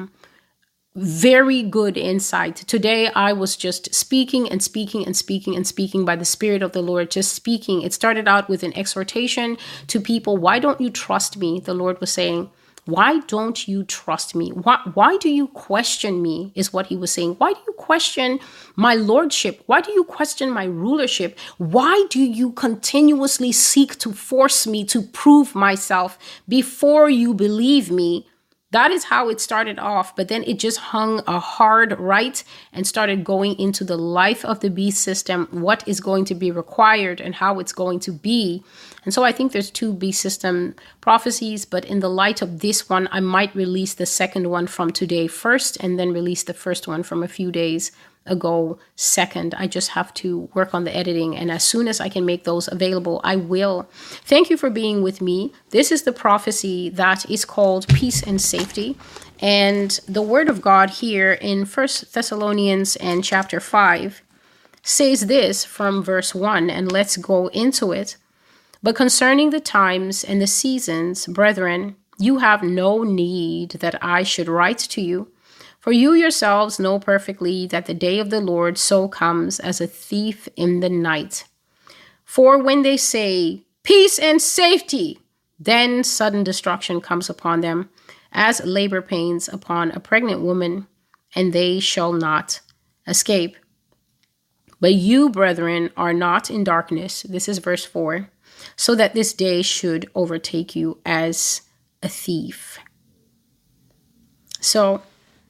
A: very good insight. Today, I was just speaking and speaking and speaking and speaking by the Spirit of the Lord, just speaking. It started out with an exhortation to people. Why don't you trust me? The Lord was saying. Why don't you trust me? Why do you question me, is what he was saying. Why do you question my lordship? Why do you question my rulership? Why do you continuously seek to force me to prove myself before you believe me? That is how it started off, but then it just hung a hard right and started going into the life of the beast system, what is going to be required and how it's going to be. And so I think there's 2 beast system prophecies, but in the light of this one, I might release the second one from today first and then release the first one from a few days ago second. I just have to work on the editing, and as soon as I can make those available, I will. Thank you for being with me. This is the prophecy that is called Peace and Safety, and the word of God here in 1 Thessalonians and chapter 5 says this from verse 1, and let's go into it. But concerning the times and the seasons, brethren, you have no need that I should write to you. For you yourselves know perfectly that the day of the Lord so comes as a thief in the night. For when they say, peace and safety, then sudden destruction comes upon them, as labor pains upon a pregnant woman, and they shall not escape. But you, brethren, are not in darkness. This is verse 4. So that this day should overtake you as a thief. So,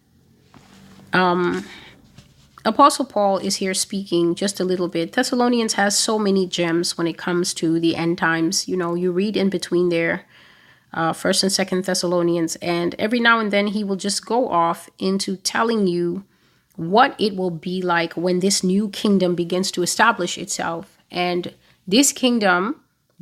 A: Apostle Paul is here speaking just a little bit. Thessalonians has so many gems when it comes to the end times. You know, you read in between there, 1st and 2nd Thessalonians, and every now and then he will just go off into telling you what it will be like when this new kingdom begins to establish itself. And this kingdom,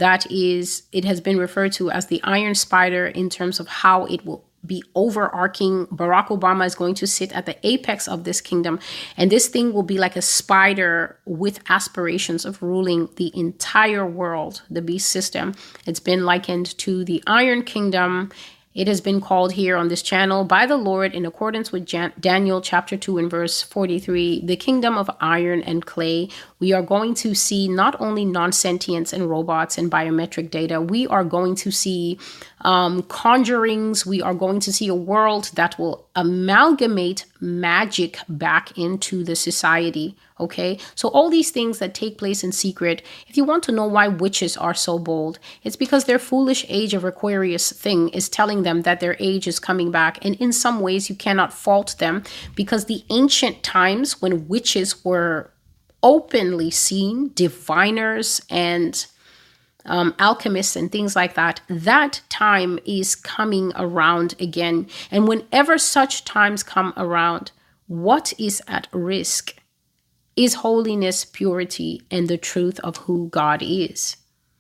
A: it has been referred to as the Iron Spider in terms of how it will be overarching. Barack Obama is going to sit at the apex of this kingdom, and this thing will be like a spider with aspirations of ruling the entire world, the beast system. It's been likened to the Iron Kingdom. It has been called here on this channel by the Lord, in accordance with Daniel chapter 2 and verse 43, the kingdom of iron and clay. We are going to see not only non-sentience and robots and biometric data, we are going to see conjurings. We are going to see a world that will amalgamate magic back into the society. Okay, so all these things that take place in secret, if you want to know why witches are so bold, it's because their foolish age of Aquarius thing is telling them that their age is coming back. And in some ways, you cannot fault them, because the ancient times when witches were openly seen, diviners and alchemists and things like that, that time is coming around again. And whenever such times come around, what is at risk is holiness, purity, and the truth of who God is.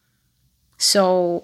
A: So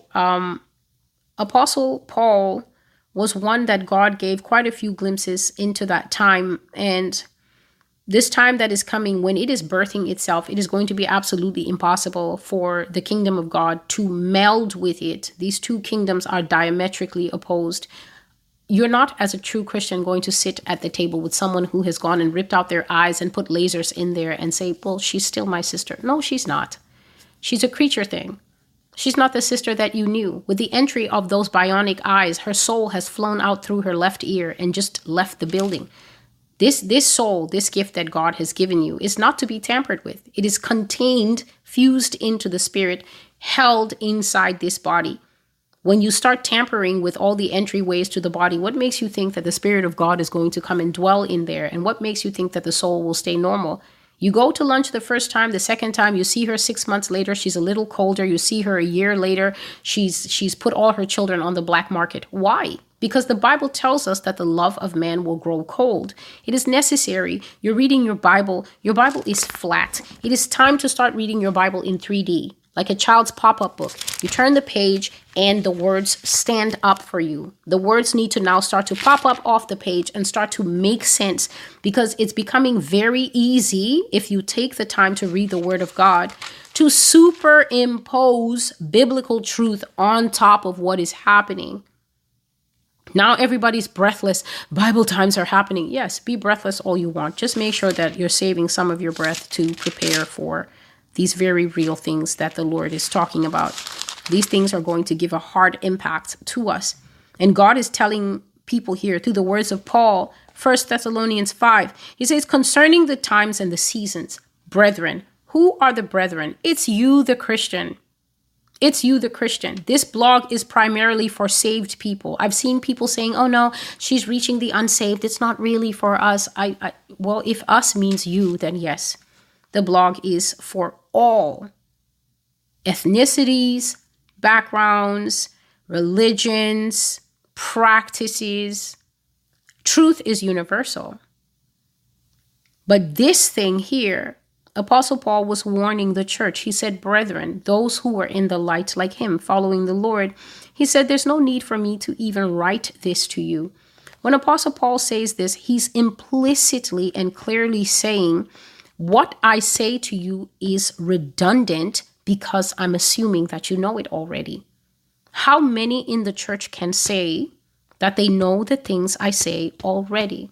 A: Apostle Paul was one that God gave quite a few glimpses into that time. And this time that is coming, when it is birthing itself, it is going to be absolutely impossible for the kingdom of God to meld with it. These 2 kingdoms are diametrically opposed. You're not, as a true Christian, going to sit at the table with someone who has gone and ripped out their eyes and put lasers in there and say, well, she's still my sister. No, she's not. She's a creature thing. She's not the sister that you knew. With the entry of those bionic eyes, her soul has flown out through her left ear and just left the building. This soul, this gift that God has given you, is not to be tampered with. It is contained, fused into the spirit, held inside this body. When you start tampering with all the entryways to the body, what makes you think that the Spirit of God is going to come and dwell in there? And what makes you think that the soul will stay normal? You go to lunch the first time, the second time, you see her 6 months later, she's a little colder. You see her a year later, she's put all her children on the black market. Why? Because the Bible tells us that the love of man will grow cold. It is necessary. You're reading your Bible. Your Bible is flat. It is time to start reading your Bible in 3D. Like a child's pop-up book. You turn the page and the words stand up for you. The words need to now start to pop up off the page and start to make sense, because it's becoming very easy, if you take the time to read the Word of God, to superimpose biblical truth on top of what is happening. Now everybody's breathless. Bible times are happening. Yes, be breathless all you want. Just make sure that you're saving some of your breath to prepare for these very real things that the Lord is talking about. These things are going to give a hard impact to us. And God is telling people here through the words of Paul, 1 Thessalonians 5, he says, concerning the times and the seasons, brethren. Who are the brethren? It's you, the Christian. It's you, the Christian. This blog is primarily for saved people. I've seen people saying, oh no, she's reaching the unsaved. It's not really for us. Well, if us means you, then yes, the blog is for all ethnicities, backgrounds, religions, practices. Truth is universal. But this thing here, Apostle Paul was warning the church. He said, brethren, those who were in the light like him, following the Lord, he said, there's no need for me to even write this to you. When Apostle Paul says this, he's implicitly and clearly saying, what I say to you is redundant because I'm assuming that you know it already. How many in the church can say that they know the things I say already?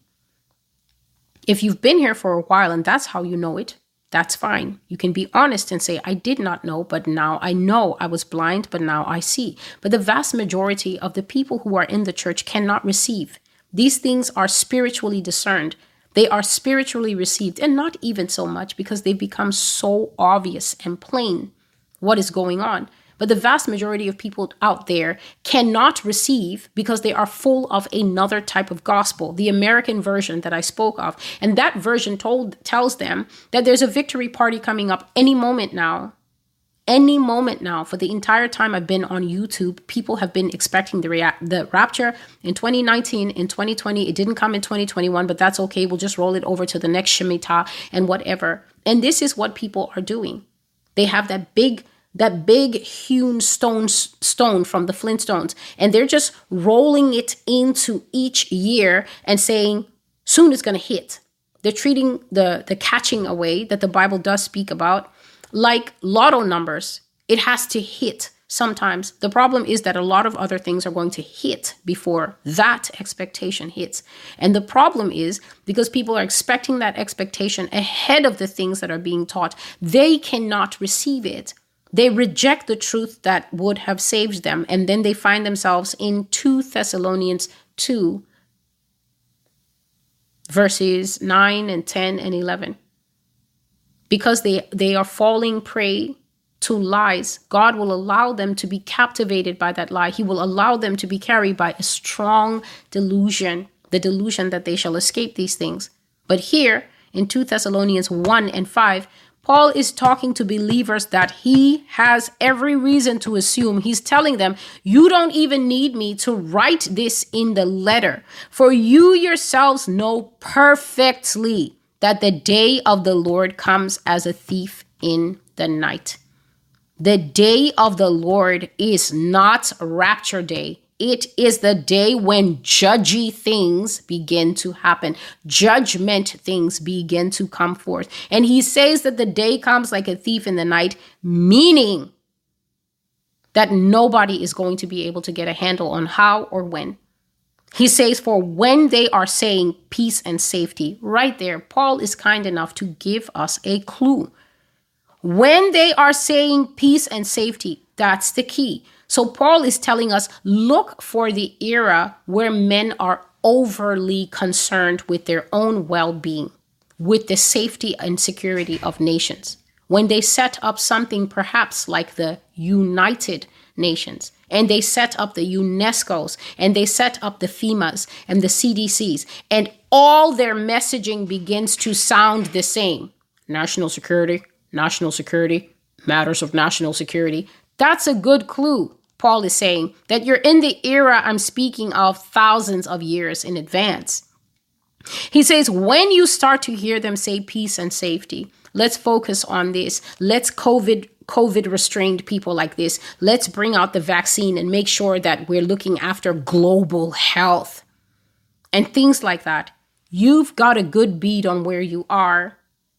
A: If you've been here for a while and that's how you know it, that's fine. You can be honest and say, I did not know, but now I know. I was blind, but now I see. But the vast majority of the people who are in the church cannot receive. These things are spiritually discerned. They are spiritually received, and not even so much because they've become so obvious and plain what is going on. But the vast majority of people out there cannot receive because they are full of another type of gospel, the American version that I spoke of. And that version tells them that there's a victory party coming up any moment now. Any moment now. For the entire time I've been on YouTube, people have been expecting the rapture in 2019, in 2020. It didn't come in 2021, but that's okay. We'll just roll it over to the next Shemitah and whatever. And this is what people are doing. They have that big hewn stone from the Flintstones, and they're just rolling it into each year and saying, soon it's going to hit. They're treating the catching away that the Bible does speak about like lotto numbers. It has to hit sometimes. The problem is that a lot of other things are going to hit before that expectation hits. And the problem is because people are expecting that expectation ahead of the things that are being taught, they cannot receive it. They reject the truth that would have saved them, and then they find themselves in 2 Thessalonians 2, verses 9 and 10 and 11. Because they are falling prey to lies, God will allow them to be captivated by that lie. He will allow them to be carried by a strong delusion, the delusion that they shall escape these things. But here in 2 Thessalonians 1 and 5, Paul is talking to believers that he has every reason to assume. He's telling them, you don't even need me to write this in the letter, for you yourselves know perfectly that the day of the Lord comes as a thief in the night. The day of the Lord is not rapture day. It is the day when judgy things begin to happen. Judgment things begin to come forth. And he says that the day comes like a thief in the night, meaning that nobody is going to be able to get a handle on how or when. He says, for when they are saying peace and safety, right there, Paul is kind enough to give us a clue. When they are saying peace and safety, that's the key. So Paul is telling us, look for the era where men are overly concerned with their own well-being, with the safety and security of nations. When they set up something perhaps like the United Nations, and they set up the UNESCOs, and they set up the FEMAs and the CDCs, and all their messaging begins to sound the same. National security, matters of national security. That's a good clue. Paul is saying that you're in the era I'm speaking of thousands of years in advance. He says, when you start to hear them say peace and safety, let's focus on this. Let's COVID restrained people like this. Let's bring out the vaccine and make sure that we're looking after global health and things like that. You've got a good bead on where you are.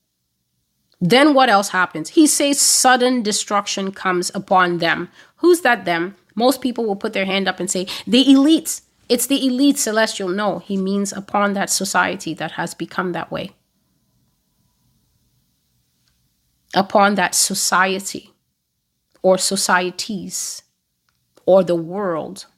A: Then what else happens? He says sudden destruction comes upon them. Who's that them? Most people will put their hand up and say, the elites. It's the elite, Celestial. No, he means upon that society that has become that way. Upon that society or societies or the world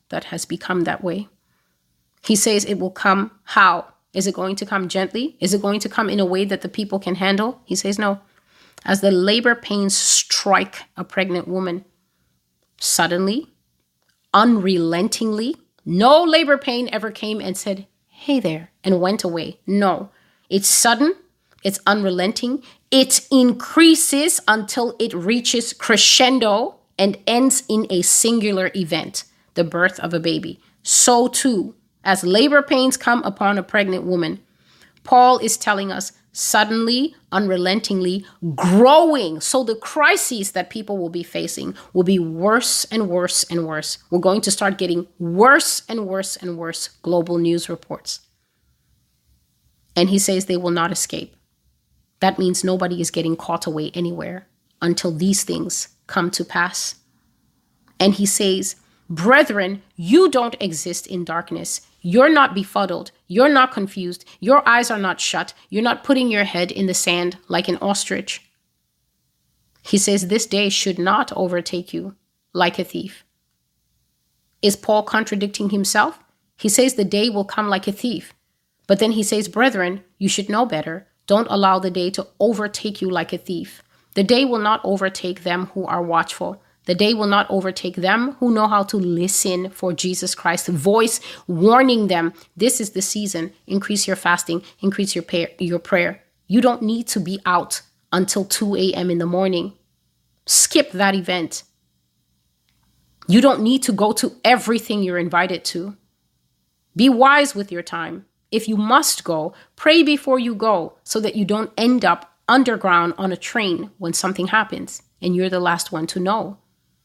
A: that has become that way. He says it will come how? Is it going to come gently? Is it going to come in a way that the people can handle? He says no. As the labor pains strike a pregnant woman, suddenly, unrelentingly, no labor pain ever came and said, hey there, and went away. No, it's sudden, it's unrelenting, it increases until it reaches crescendo and ends in a singular event, the birth of a baby. So too, as labor pains come upon a pregnant woman, Paul is telling us suddenly, unrelentingly, growing. So the crises that people will be facing will be worse and worse and worse. We're going to start getting worse and worse and worse global news reports. And he says they will not escape. That means nobody is getting caught away anywhere until these things come to pass. And he says, brethren, you don't exist in darkness. You're not befuddled. You're not confused. Your eyes are not shut. You're not putting your head in the sand like an ostrich. He says this day should not overtake you like a thief. Is Paul contradicting himself? He says the day will come like a thief. But then he says, brethren, you should know better. Don't allow the day to overtake you like a thief. The day will not overtake them who are watchful. The day will not overtake them who know how to listen for Jesus Christ's voice, warning them, this is the season. Increase your fasting, increase your prayer. You don't need to be out until 2 a.m. in the morning. Skip that event. You don't need to go to everything you're invited to. Be wise with your time. If you must go, pray before you go so that you don't end up underground on a train when something happens and you're the last one to know.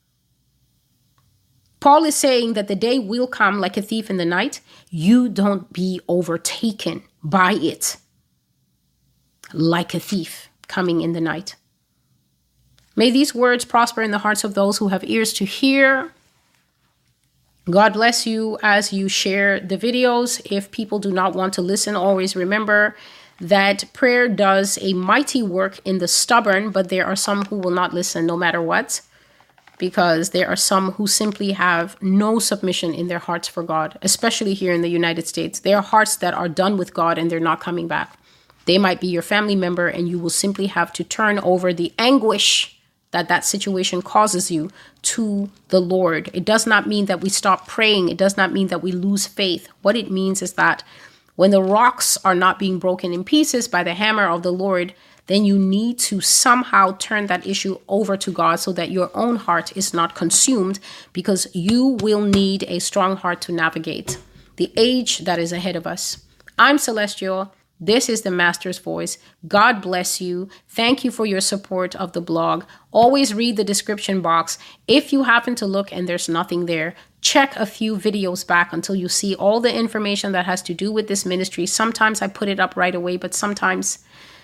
A: Paul is saying that the day will come like a thief in the night. You don't be overtaken by it like a thief coming in the night. May these words prosper in the hearts of those who have ears to hear. God bless you as you share the videos. If people do not want to listen, always remember that prayer does a mighty work in the stubborn, but there are some who will not listen no matter what. Because there are some who simply have no submission in their hearts for God, especially here in the United States. There are hearts that are done with God and they're not coming back. They might be your family member and you will simply have to turn over the anguish that situation causes you to the Lord. It does not mean that we stop praying. It does not mean that we lose faith. What it means is that when the rocks are not being broken in pieces by the hammer of the Lord, then you need to somehow turn that issue over to God so that your own heart is not consumed, because you will need a strong heart to navigate the age that is ahead of us. I'm Celestial. This is the Master's Voice. God bless you. Thank you for your support of the blog. Always read the description box. If you happen to look and there's nothing there, check a few videos back until you see all the information that has to do with this ministry. Sometimes I put it up right away, but sometimes...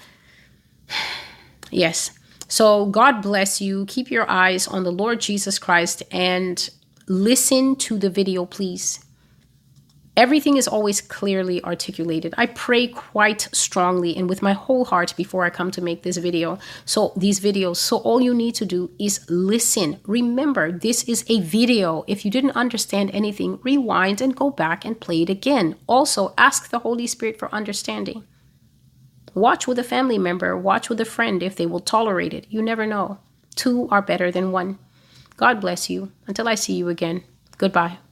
A: Yes. So God bless you. Keep your eyes on the Lord Jesus Christ and listen to the video, please. Everything is always clearly articulated. I pray quite strongly and with my whole heart before I come to make this video. So all you need to do is listen. Remember, this is a video. If you didn't understand anything, rewind and go back and play it again. Also, ask the Holy Spirit for understanding. Watch with a family member, watch with a friend if they will tolerate it. You never know. 2 are better than 1. God bless you. Until I see you again. Goodbye.